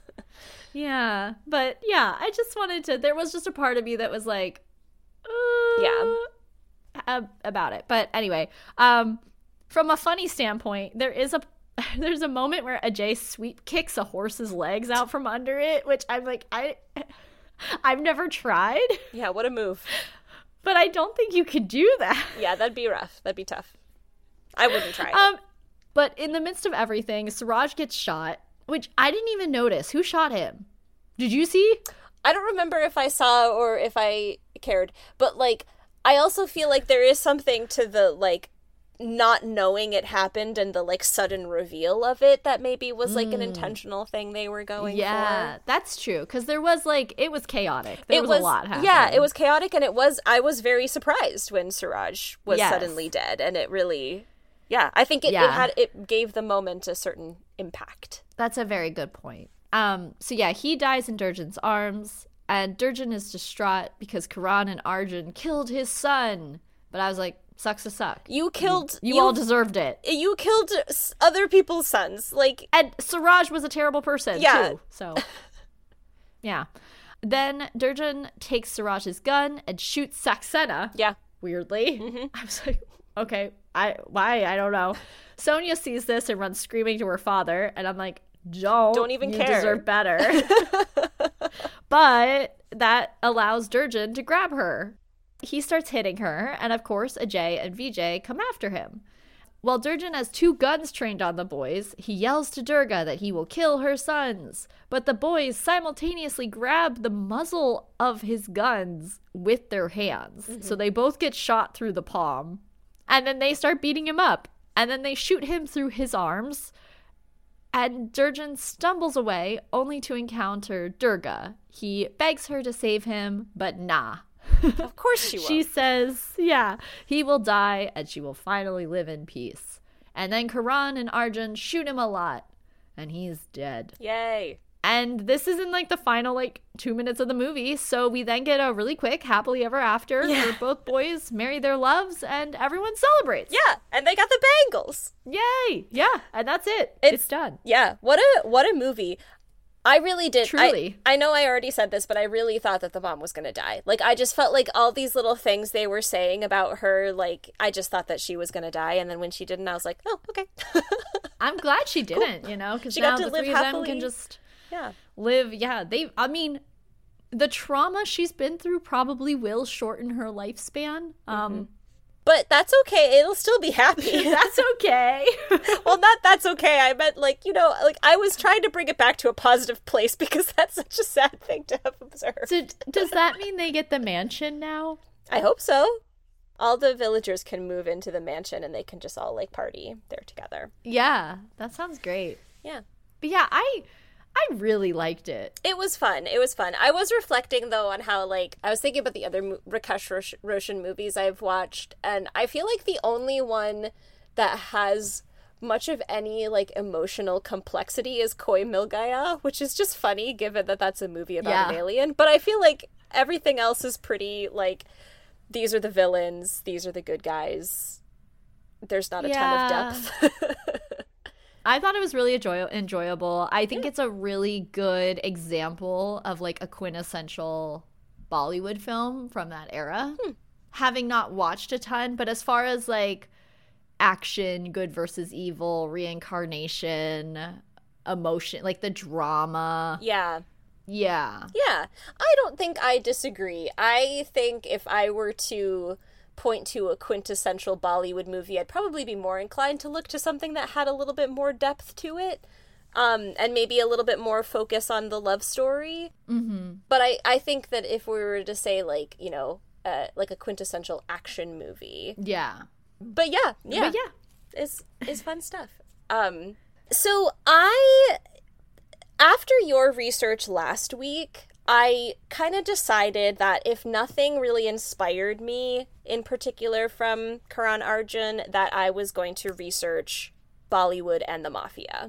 Yeah. But yeah, I just wanted to, there was just a part of me that was like, uh, Yeah. ab- about it. But anyway, um, from a funny standpoint, there is a, there's a moment where Ajay sweep kicks a horse's legs out from under it, which I'm like, I, I've never tried, Yeah, what a move. but I don't think you could do that. Yeah, that'd be rough. That'd be tough. I wouldn't try it. Um, but in the midst of everything, Suraj gets shot, which I didn't even notice. Who shot him? Did you see? I don't remember if I saw or if I cared, but, like, I also feel like there is something to the, like, not knowing it happened and the, like, sudden reveal of it that maybe was, like, an intentional thing they were going Yeah, for. that's true. Because there was, like, it was chaotic. There It was, a lot happening. Yeah, it was chaotic, and it was, I was very surprised when Suraj was Yes. suddenly dead, and it really, yeah, I think it, Yeah. it had, it gave the moment a certain impact. That's a very good point. Um, so yeah, he dies in Durjan's arms, and Durjan is distraught because Karan and Arjun killed his son. But I was like, sucks to suck. You killed, You all deserved it. you killed s- other people's sons, like, And Suraj was a terrible person, Yeah. too. So, yeah. Then Durjan takes Suraj's gun and shoots Saxena. yeah. Weirdly. I was like, okay, I why? I don't know. Sonia sees this and runs screaming to her father, and I'm like, don't. Don't even you care. deserve better. But that allows Durjan to grab her. He starts hitting her, and of course, Ajay and Vijay come after him. While Durjan has two guns trained on the boys, he yells to Durga that he will kill her sons. But the boys simultaneously grab the muzzle of his guns with their hands. So they both get shot through the palm. And then they start beating him up. And then they shoot him through his arms. And Durjan stumbles away, only to encounter Durga. He begs her to save him, but nah. Of course she will. She says, yeah, he will die and she will finally live in peace. And then Karan and Arjun shoot him a lot, and he's dead. Yay. And this is in like the final like two minutes of the movie. So we then get a really quick happily ever after Yeah. where both boys marry their loves and everyone celebrates. Yeah, and they got the bangles. Yay! Yeah, and that's it. It's- It's, done. Yeah, what a what a movie. I really did. Truly. I, I know I already said this, but I really thought that the mom was going to die. Like, I just felt like all these little things they were saying about her, like, I just thought that she was going to die. And then when she didn't, I was like, oh, okay. I'm glad she didn't, you know, because She now got to the live three of them happily. can just Yeah. live. Yeah, they, I mean, the trauma she's been through probably will shorten her lifespan. Um, But that's okay. It'll still be happy. That's okay. Well, not that's okay. I meant, like, you know, like, I was trying to bring it back to a positive place because that's such a sad thing to have observed. So does that mean they get the mansion now? I hope so. All the villagers can move into the mansion and they can just all, like, party there together. Yeah, that sounds great. Yeah. But yeah, I I really liked it. It was fun. It was fun. I was reflecting, though, on how, like, I was thinking about the other mo- Rakesh Rosh- Roshan movies I've watched, and I feel like the only one that has much of any, like, emotional complexity is Koi Mil Gaya, which is just funny, given that that's a movie about Yeah. an alien. But I feel like everything else is pretty, like, these are the villains, these are the good guys. There's not a Yeah. ton of depth. I thought it was really enjoy- enjoyable. I think it's a really good example of like a quintessential Bollywood film from that era. Hmm. Having not watched a ton, but as far as like action, good versus evil, reincarnation, emotion, like the drama. Yeah. Yeah. Yeah, I don't think I disagree. I think if I were to point to a quintessential Bollywood movie, I'd probably be more inclined to look to something that had a little bit more depth to it, um, and maybe a little bit more focus on the love story. Mm-hmm. But I, I think that if we were to say, like, you know, uh, like a quintessential action movie, Yeah. but yeah, yeah, But yeah. is is fun stuff. Um, so I, after your research last week, I kind of decided that if nothing really inspired me in particular from Karan Arjun, that I was going to research Bollywood and the Mafia.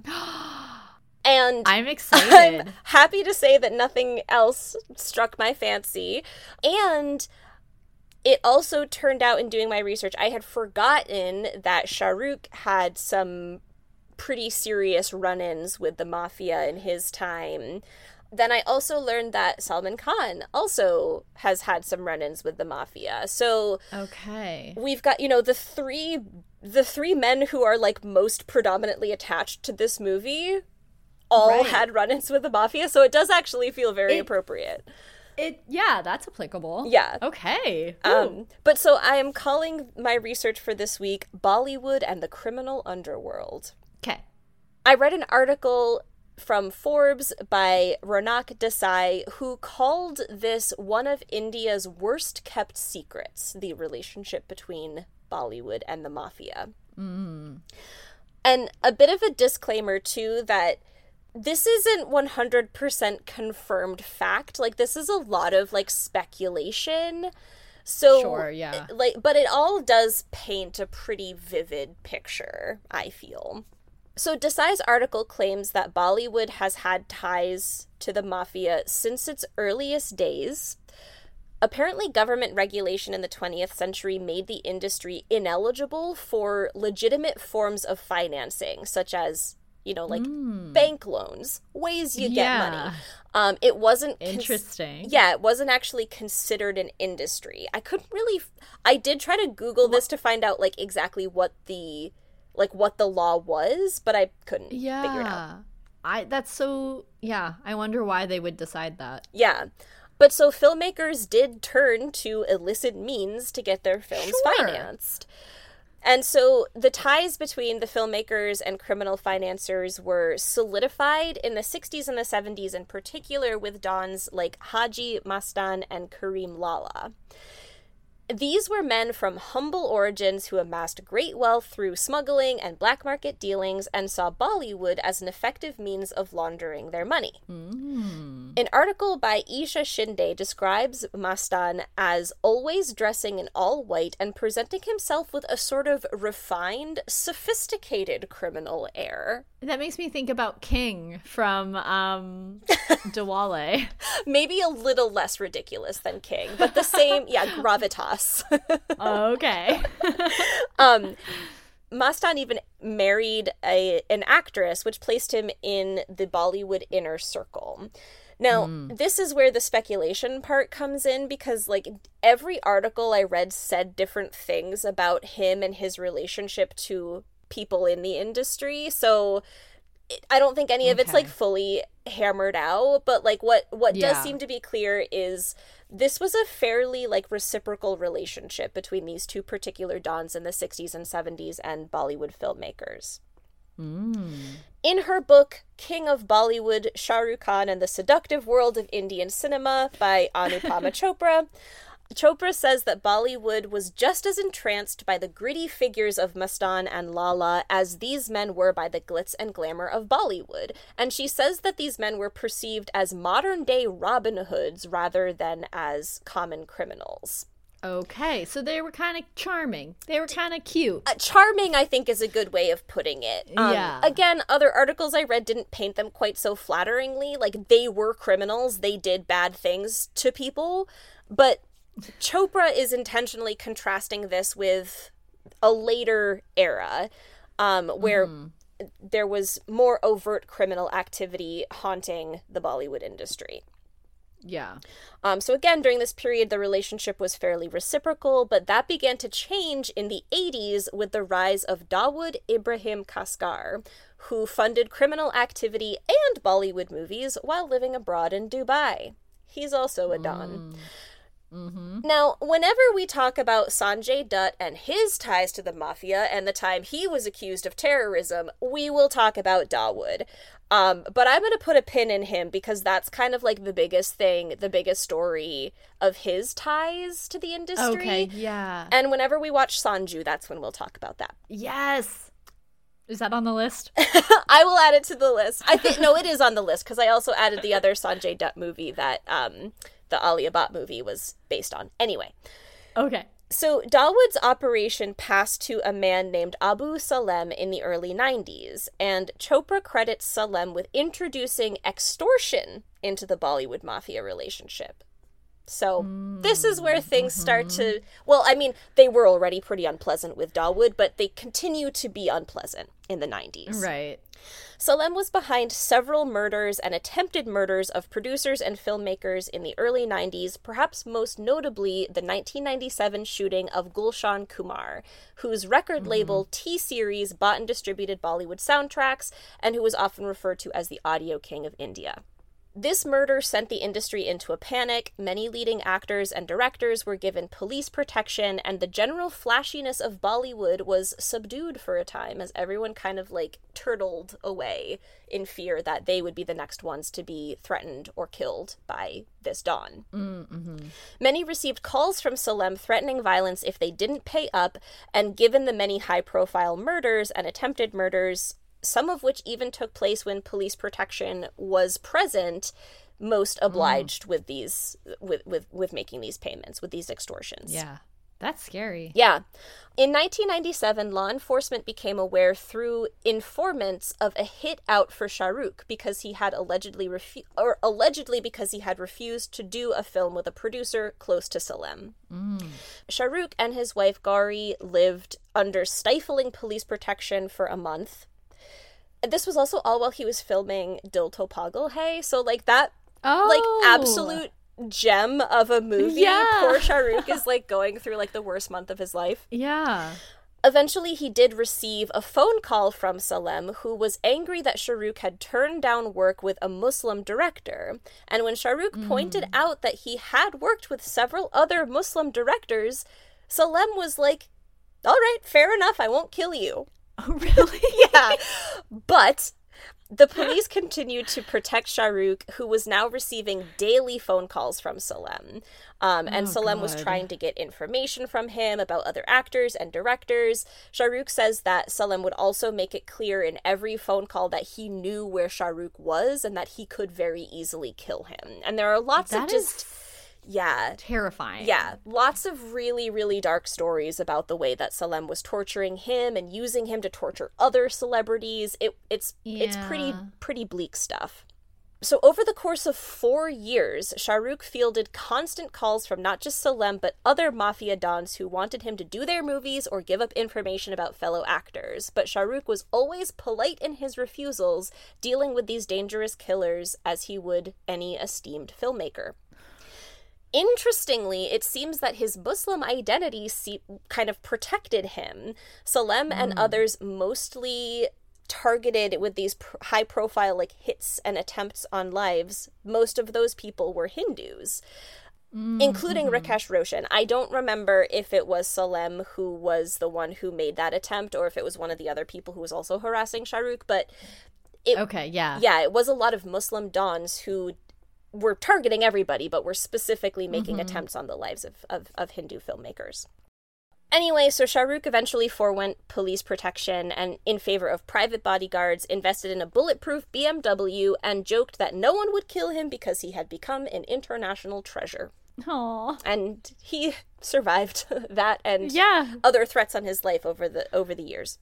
And I'm excited. I'm happy to say that nothing else struck my fancy. And it also turned out in doing my research, I had forgotten that Shah Rukh had some pretty serious run-ins with the Mafia in his time. Then I also learned that Salman Khan also has had some run-ins with the Mafia. So Okay. we've got, you know, the three the three men who are, like, most predominantly attached to this movie all Right. had run-ins with the Mafia, so it does actually feel very It- appropriate. It yeah, that's applicable. Yeah. Okay. Ooh. Um, but so I am calling my research for this week Bollywood and the Criminal Underworld. Okay. I read an article from Forbes by Ronak Desai, who called this one of India's worst kept secrets, the relationship between Bollywood and the Mafia. Mm. And a bit of a disclaimer, too, that this isn't one hundred percent confirmed fact. Like, this is a lot of, like, speculation. So, Sure, yeah. like, but it all does paint a pretty vivid picture, I feel. So Desai's article claims that Bollywood has had ties to the Mafia since its earliest days. Apparently, government regulation in the twentieth century made the industry ineligible for legitimate forms of financing, such as, you know, like Mm. bank loans, ways you get Yeah. money. Um, it wasn't cons- Interesting. yeah, it wasn't actually considered an industry. I couldn't really. F- I did try to Google this to find out, like, exactly what the, like, what the law was, but I couldn't figure it out. Yeah. I that's so yeah, I wonder why they would decide that. Yeah. But so filmmakers did turn to illicit means to get their films Sure. financed. And so the ties between the filmmakers and criminal financiers were solidified in the sixties and the seventies, in particular with dons like Haji Mastan and Kareem Lala. These were men from humble origins who amassed great wealth through smuggling and black market dealings and saw Bollywood as an effective means of laundering their money. Mm. An article by Isha Shinde describes Mastan as always dressing in all white and presenting himself with a sort of refined, sophisticated criminal air. That makes me think about King from um, Diwali. Maybe a little less ridiculous than King, but the same, yeah, gravitas. Okay. um, Mastan even married a an actress, which placed him in the Bollywood inner circle. Now, mm. this is where the speculation part comes in, because, like, every article I read said different things about him and his relationship to people in the industry, so it, I don't think any of okay. it's, like, fully hammered out, but, like, what, what yeah. does seem to be clear is this was a fairly, like, reciprocal relationship between these two particular dons in the sixties and seventies and Bollywood filmmakers. Mm. In her book, King of Bollywood, Shah Rukh Khan and the Seductive World of Indian Cinema by Anupama Chopra, Chopra says that Bollywood was just as entranced by the gritty figures of Mastan and Lala as these men were by the glitz and glamour of Bollywood, and she says that these men were perceived as modern-day Robin Hoods rather than as common criminals. Okay, so they were kind of charming. They were kind of cute. Uh, charming, I think, is a good way of putting it. Um, yeah. Again, other articles I read didn't paint them quite so flatteringly. Like, they were criminals. They did bad things to people. But Chopra is intentionally contrasting this with a later era um, where mm. there was more overt criminal activity haunting the Bollywood industry. Yeah. Um, so again, during this period, the relationship was fairly reciprocal, but that began to change in the eighties with the rise of Dawood Ibrahim Kaskar, who funded criminal activity and Bollywood movies while living abroad in Dubai. He's also a don. Mm. Mm-hmm. Now, whenever we talk about Sanjay Dutt and his ties to the mafia and the time he was accused of terrorism, we will talk about Dawood. Um, but I'm going to put a pin in him because that's kind of like the biggest thing, the biggest story of his ties to the industry. Okay, yeah. And whenever we watch Sanju, that's when we'll talk about that. Yes. Is that on the list? I will add it to the list. I think, no, it is on the list because I also added the other Sanjay Dutt movie that um, the Alia Bhatt movie was based on. Anyway. Okay. So Dawood's operation passed to a man named Abu Salem in the early nineties, and Chopra credits Salem with introducing extortion into the Bollywood mafia relationship. So mm, this is where things mm-hmm. start to, well, I mean, they were already pretty unpleasant with Dawood, but they continue to be unpleasant in the nineties. Right. Salem was behind several murders and attempted murders of producers and filmmakers in the early nineties, perhaps most notably the nineteen ninety-seven shooting of Gulshan Kumar, whose record mm-hmm. label T-Series bought and distributed Bollywood soundtracks, and who was often referred to as the Audio King of India. This murder sent the industry into a panic. Many leading actors and directors were given police protection, and the general flashiness of Bollywood was subdued for a time as everyone kind of, like, turtled away in fear that they would be the next ones to be threatened or killed by this don. Mm-hmm. Many received calls from Salem threatening violence if they didn't pay up, and given the many high-profile murders and attempted murders, some of which even took place when police protection was present, most obliged mm. with these with, with with making these payments, with these extortions. Yeah. That's scary. Yeah. In nineteen ninety-seven, law enforcement became aware through informants of a hit out for Shah Rukh because he had allegedly refu- or allegedly because he had refused to do a film with a producer close to Salem. Mm. Shah Rukh and his wife Gauri lived under stifling police protection for a month. This was also all while he was filming Dil To Pagal Hai, so, like, that, oh. like, absolute gem of a movie. Yeah. Poor Shah Rukh is, like, going through, like, the worst month of his life. Yeah. Eventually, he did receive a phone call from Salem, who was angry that Shah Rukh had turned down work with a Muslim director. And when Shah Rukh mm. pointed out that he had worked with several other Muslim directors, Salem was like, all right, fair enough, I won't kill you. Oh, really? Yeah. But The police continued to protect Shahrukh, who was now receiving daily phone calls from Salem. Um, and Oh, Salem was God. trying to get information from him about other actors and directors. Shahrukh says that Salem would also make it clear in every phone call that he knew where Shahrukh was and that he could very easily kill him. And there are lots That of just... is Yeah. terrifying. Yeah. Lots of really, really dark stories about the way that Salem was torturing him and using him to torture other celebrities. It it's it's pretty Yeah. pretty bleak stuff. So over the course of four years, Shahrukh fielded constant calls from not just Salem, but other mafia dons who wanted him to do their movies or give up information about fellow actors. But Shahrukh was always polite in his refusals, dealing with these dangerous killers as he would any esteemed filmmaker. Interestingly, it seems that his Muslim identity se- kind of protected him. Salem and others mostly targeted with these pr- high-profile like hits and attempts on lives. Most of those people were Hindus, including Rakesh Roshan. I don't remember if it was Salem who was the one who made that attempt or if it was one of the other people who was also harassing Shahrukh, but it, Okay, yeah. yeah, it was a lot of Muslim dons who were targeting everybody, but were specifically making Mm-hmm. attempts on the lives of, of, of Hindu filmmakers. Anyway, so Shahrukh eventually forewent police protection and, in favor of private bodyguards, invested in a bulletproof B M W, and joked that no one would kill him because he had become an international treasure. Aw. And he survived that and Yeah. other threats on his life over the over the years.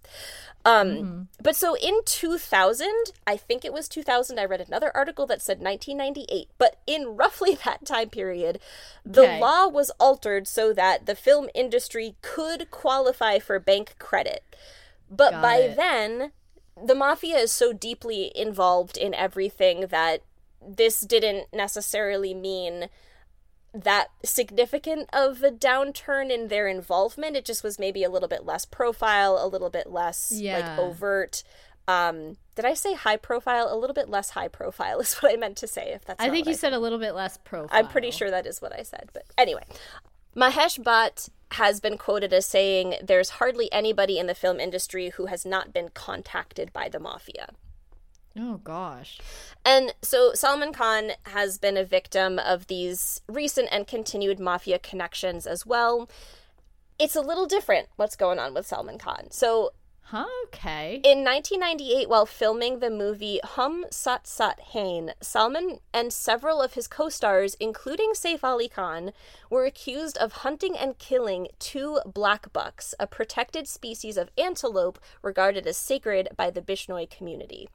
Um, But so in two thousand, I think it was two thousand, I read another article that said nineteen ninety-eight, but in roughly that time period, the Okay. law was altered so that the film industry could qualify for bank credit. But Got by it. then, the mafia is so deeply involved in everything that this didn't necessarily mean that significant of a downturn in their involvement. It just was maybe a little bit less profile, a little bit less Yeah. like overt. Um, did I say high profile? A little bit less high profile is what I meant to say. If that's I not think what you said a little bit less profile. I'm pretty sure that is what I said. But anyway, Mahesh Bhatt has been quoted as saying, "There's hardly anybody in the film industry who has not been contacted by the mafia." Oh, gosh. And so Salman Khan has been a victim of these recent and continued mafia connections as well. It's a little different what's going on with Salman Khan. So Huh? Okay. in nineteen ninety-eight, while filming the movie Hum Sat Sat Hain, Salman and several of his co-stars, including Saif Ali Khan, were accused of hunting and killing two black bucks, a protected species of antelope regarded as sacred by the Bishnoi community.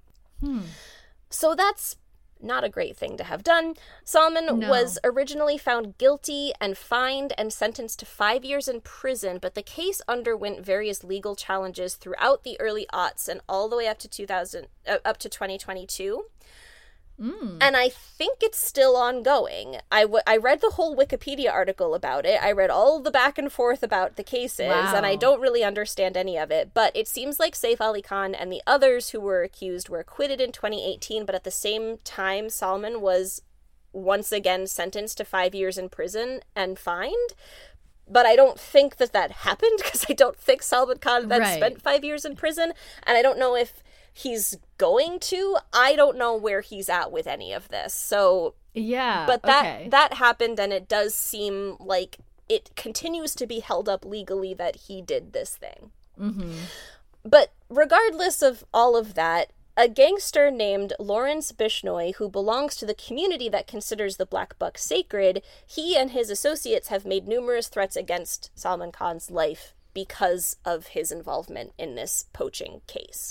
So that's not a great thing to have done. Salman No. was originally found guilty and fined and sentenced to five years in prison, but the case underwent various legal challenges throughout the early aughts and all the way up to two thousand, uh, up to twenty twenty-two. And I think it's still ongoing. I, w- I read the whole Wikipedia article about it. I read all the back and forth about the cases, and I Wow. don't really understand any of it. But it seems like Saif Ali Khan and the others who were accused were acquitted in twenty eighteen, but at the same time, Salman was once again sentenced to five years in prison and fined. But I don't think that that happened, because I don't think Salman Khan then Right. spent five years in prison, and I don't know if he's going to. I don't know where he's at with any of this. So, Yeah. but that okay. that happened, and it does seem like it continues to be held up legally that he did this thing. Mm-hmm. But regardless of all of that, a gangster named Lawrence Bishnoi, who belongs to the community that considers the black buck sacred, he and his associates have made numerous threats against Salman Khan's life because of his involvement in this poaching case.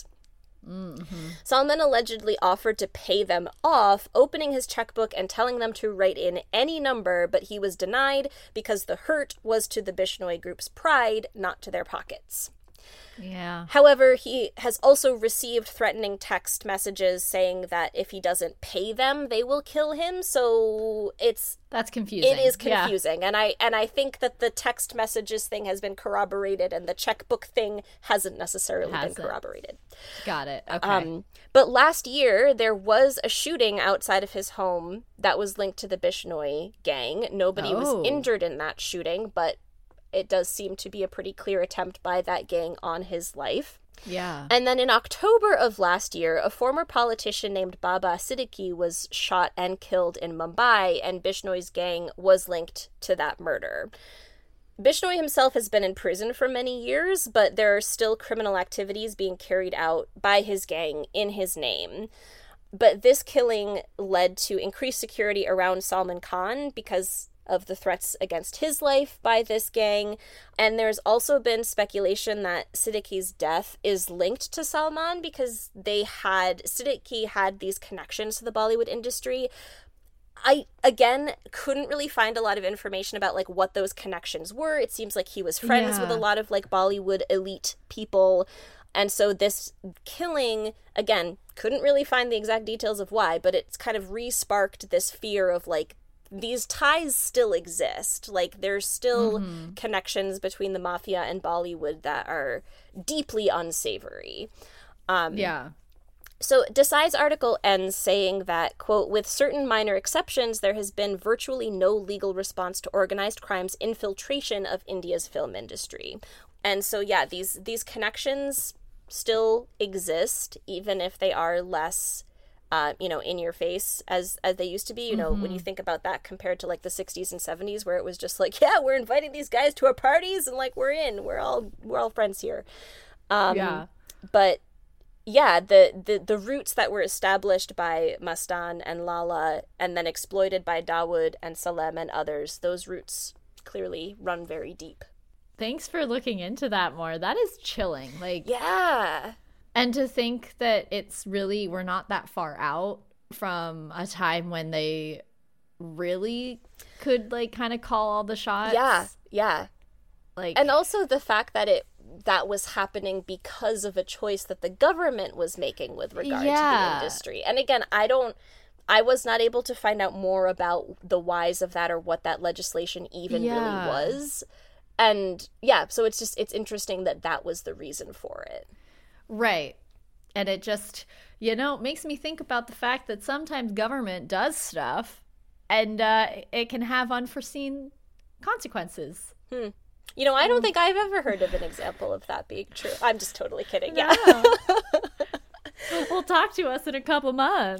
Salman allegedly offered to pay them off, opening his checkbook and telling them to write in any number, but he was denied because the hurt was to the Bishnoi group's pride, not to their pockets. Yeah. However, he has also received threatening text messages saying that if he doesn't pay them, they will kill him. So it's That's confusing. it is Yeah. confusing, and I and I think that the text messages thing has been corroborated, and the checkbook thing hasn't necessarily Hasn't. been corroborated. Got it. Okay. Um, but last year, there was a shooting outside of his home that was linked to the Bishnoi gang. Nobody Oh. was injured in that shooting, but it does seem to be a pretty clear attempt by that gang on his life. Yeah. And then in October of last year, a former politician named Baba Siddiqui was shot and killed in Mumbai, and Bishnoi's gang was linked to that murder. Bishnoi himself has been in prison for many years, but there are still criminal activities being carried out by his gang in his name. But this killing led to increased security around Salman Khan because of the threats against his life by this gang. And there's also been speculation that Siddiqui's death is linked to Salman because they had, Siddiqui had these connections to the Bollywood industry. I, again, couldn't really find a lot of information about, like, what those connections were. It seems like he was friends Yeah. with a lot of, like, Bollywood elite people. And so this killing, again, couldn't really find the exact details of why, but it's kind of re-sparked this fear of, like, these ties still exist. Like, there's still Mm-hmm. connections between the mafia and Bollywood that are deeply unsavory. Um, Yeah. So Desai's article ends saying that, quote, with certain minor exceptions, there has been virtually no legal response to organized crime's infiltration of India's film industry. And so, yeah, these these connections still exist, even if they are less, uh, you know, in your face as as they used to be. You know, mm-hmm. when you think about that compared to, like, the sixties and seventies, where it was just like, yeah, we're inviting these guys to our parties and, like, we're in. We're all we're all friends here. Um, yeah. But... Yeah, the, the, the roots that were established by Mastan and Lala and then exploited by Dawood and Salem and others, those roots clearly run very deep. Thanks for looking into that more. That is chilling. Like, yeah. And to think that it's really, we're not that far out from a time when they really could, like, kind of call all the shots. Yeah, yeah. Like, and also the fact that it that was happening because of a choice that the government was making with regard yeah. to the industry. And again, I don't, I was not able to find out more about the whys of that or what that legislation even yeah. really was. And yeah, so it's just, it's interesting that that was the reason for it. Right. And it just, you know, makes me think about the fact that sometimes government does stuff and uh, it can have unforeseen consequences. Hmm. You know, I don't think I've ever heard of an example of that being true. I'm just totally kidding. Yeah. Well, talk to us in a couple months.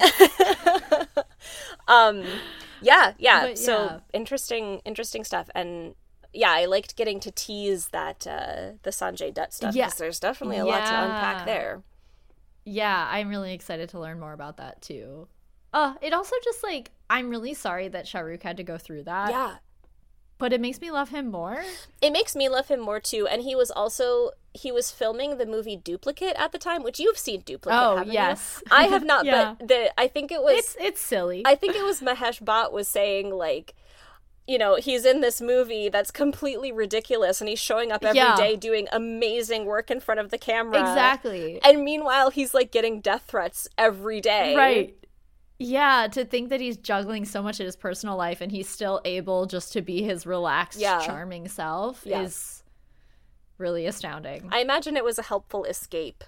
um, yeah, yeah. But, so yeah. interesting, interesting stuff. And yeah, I liked getting to tease that uh, the Sanjay Dutt stuff because Yeah. there's definitely a yeah. lot to unpack there. Yeah, I'm really excited to learn more about that too. Uh, it also just like, I'm really sorry that Shah Rukh had to go through that. Yeah. But it makes me love him more. It makes me love him more, too. And he was also, he was filming the movie Duplicate at the time, which you've seen Duplicate, Oh, haven't yes. you? I have not, Yeah. but the I think it was... It's it's silly. I think it was Mahesh Bhatt was saying, like, you know, he's in this movie that's completely ridiculous, and he's showing up every Yeah. day doing amazing work in front of the camera. Exactly. And meanwhile, he's, like, getting death threats every day. Right. Yeah, to think that he's juggling so much in his personal life and he's still able just to be his relaxed, Yeah. charming self Yeah. is really astounding. I imagine it was a helpful escape.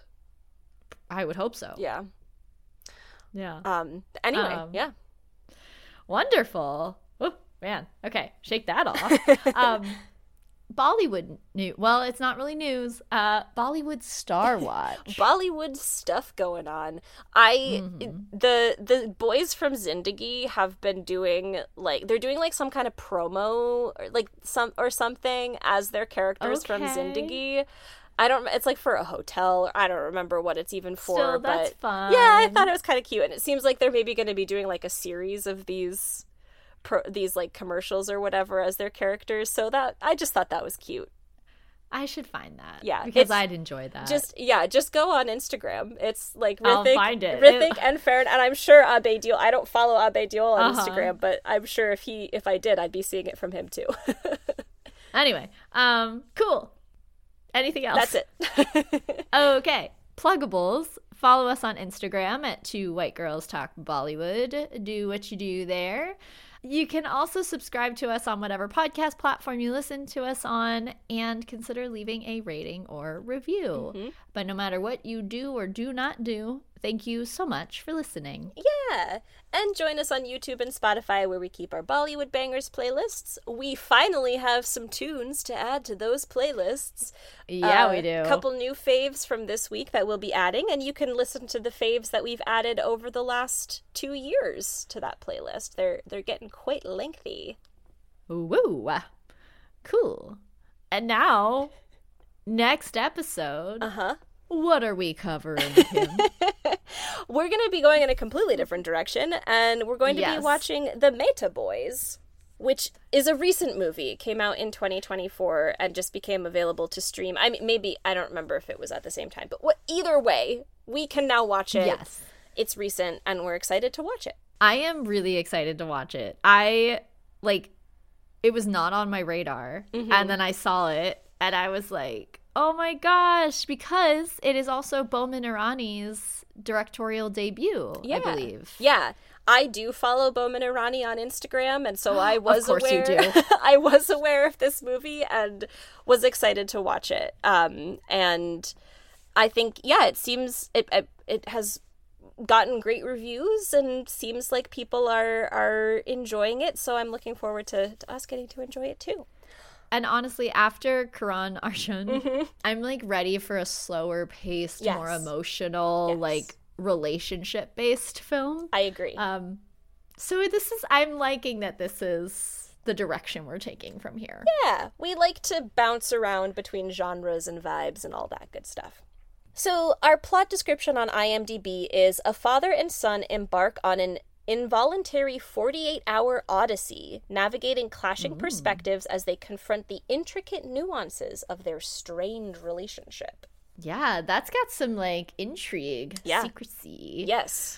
I would hope so. Yeah. Yeah. Um. Anyway, Um, yeah. Wonderful. Oh, man. Okay, shake that off. um, Bollywood news. Well, it's not really news. Uh, Bollywood Star Watch. Bollywood stuff going on. I Mm-hmm. the the boys from Zindagi have been doing like they're doing like some kind of promo or like some or something as their characters from Okay. Zindagi. I don't. It's like for a hotel. I don't remember what it's even for. Still, that's but fun. yeah, I thought it was kind of cute, and it seems like they're maybe going to be doing like a series of these. Pro, these like commercials or whatever as their characters, so that I just thought that was cute. I should find that. Yeah, because it's I'd enjoy that. Just yeah, just go on Instagram. It's like I'll Rithik, find it. Rithik It- and Farron, and I'm sure Abe Deol. I don't follow Abe Deol on Uh-huh. Instagram, but I'm sure if he if I did, I'd be seeing it from him too. Anyway, um, cool. Anything else? That's it. Okay. Pluggables. Follow us on Instagram at Two White Girls Talk Bollywood. Do what you do there. You can also subscribe to us on whatever podcast platform you listen to us on and consider leaving a rating or review. Mm-hmm. But no matter what you do or do not do, thank you so much for listening. Yeah, and join us on YouTube and Spotify where we keep our Bollywood Bangers playlists. We finally have some tunes to add to those playlists. Yeah, uh, we do. A couple new faves from this week that we'll be adding, and you can listen to the faves that we've added over the last two years to that playlist. They're they're getting quite lengthy. Woo! Cool. And now, next episode. Uh-huh. What are we covering, Kim? We're going to be going in a completely different direction, and we're going to Yes. be watching The Mehta Boys, which is a recent movie. It came out in twenty twenty-four and just became available to stream. I mean, maybe, I don't remember if it was at the same time, but what, either way, we can now watch it. Yes. It's recent, and we're excited to watch it. I am really excited to watch it. I, like, it was not on my radar, Mm-hmm. and then I saw it, and I was like, oh my gosh, because it is also Boman Irani's directorial debut, Yeah. I believe. Yeah. I do follow Bowman Irani on Instagram, and so I was course you aware. do. I was aware of this movie and was excited to watch it. Um, and I think, yeah, it seems it it, it has gotten great reviews and seems like people are are enjoying it. So I'm looking forward to, to us getting to enjoy it too. And honestly, after Karan Arjun, Mm-hmm. I'm like ready for a slower paced, Yes. more emotional, Yes. like relationship based film. I agree. Um, so this is, I'm liking that this is the direction we're taking from here. Yeah, we like to bounce around between genres and vibes and all that good stuff. So, our plot description on IMDb is a father and son embark on an involuntary forty-eight hour odyssey, navigating clashing perspectives as they confront the intricate nuances of their strained relationship. Yeah, that's got some like intrigue, Yeah. secrecy. Yes.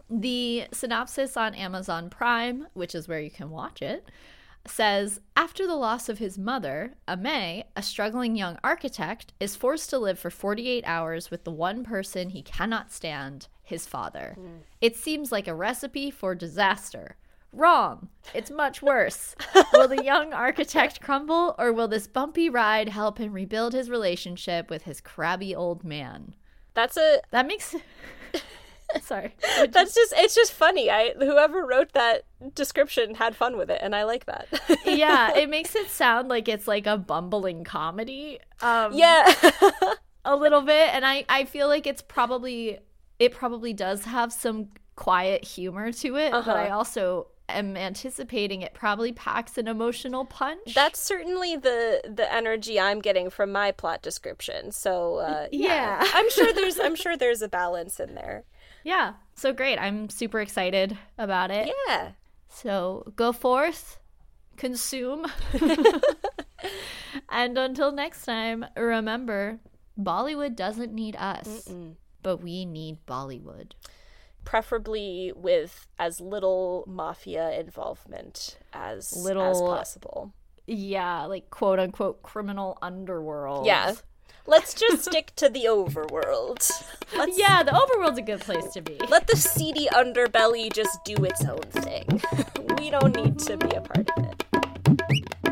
The synopsis on Amazon Prime, which is where you can watch it, says, after the loss of his mother, Amay, a struggling young architect, is forced to live for forty-eight hours with the one person he cannot stand, his father. Mm. It seems like a recipe for disaster. Wrong. It's much worse. Will the young architect crumble, or will this bumpy ride help him rebuild his relationship with his crabby old man? That's a That makes... Sorry. That's just it's just funny. I whoever wrote that description had fun with it, and I like that. Yeah, it makes it sound like it's like a bumbling comedy. Um, yeah. a little bit, and I I feel like it's probably it probably does have some quiet humor to it, Uh-huh. but I also am anticipating it probably packs an emotional punch. That's certainly the the energy I'm getting from my plot description. So uh, yeah, Yeah. I'm sure there's I'm sure there's a balance in there. Yeah, so great. I'm super excited about it. Yeah. So go forth, consume, and until next time, remember, Bollywood doesn't need us, Mm-mm. but we need Bollywood. Preferably with as little mafia involvement as Little- as possible. Yeah, like quote unquote criminal underworld. Yeah. Let's just stick to the overworld. Let's, Yeah, the overworld's a good place to be. Let the seedy underbelly just do its own thing. We don't need to be a part of it.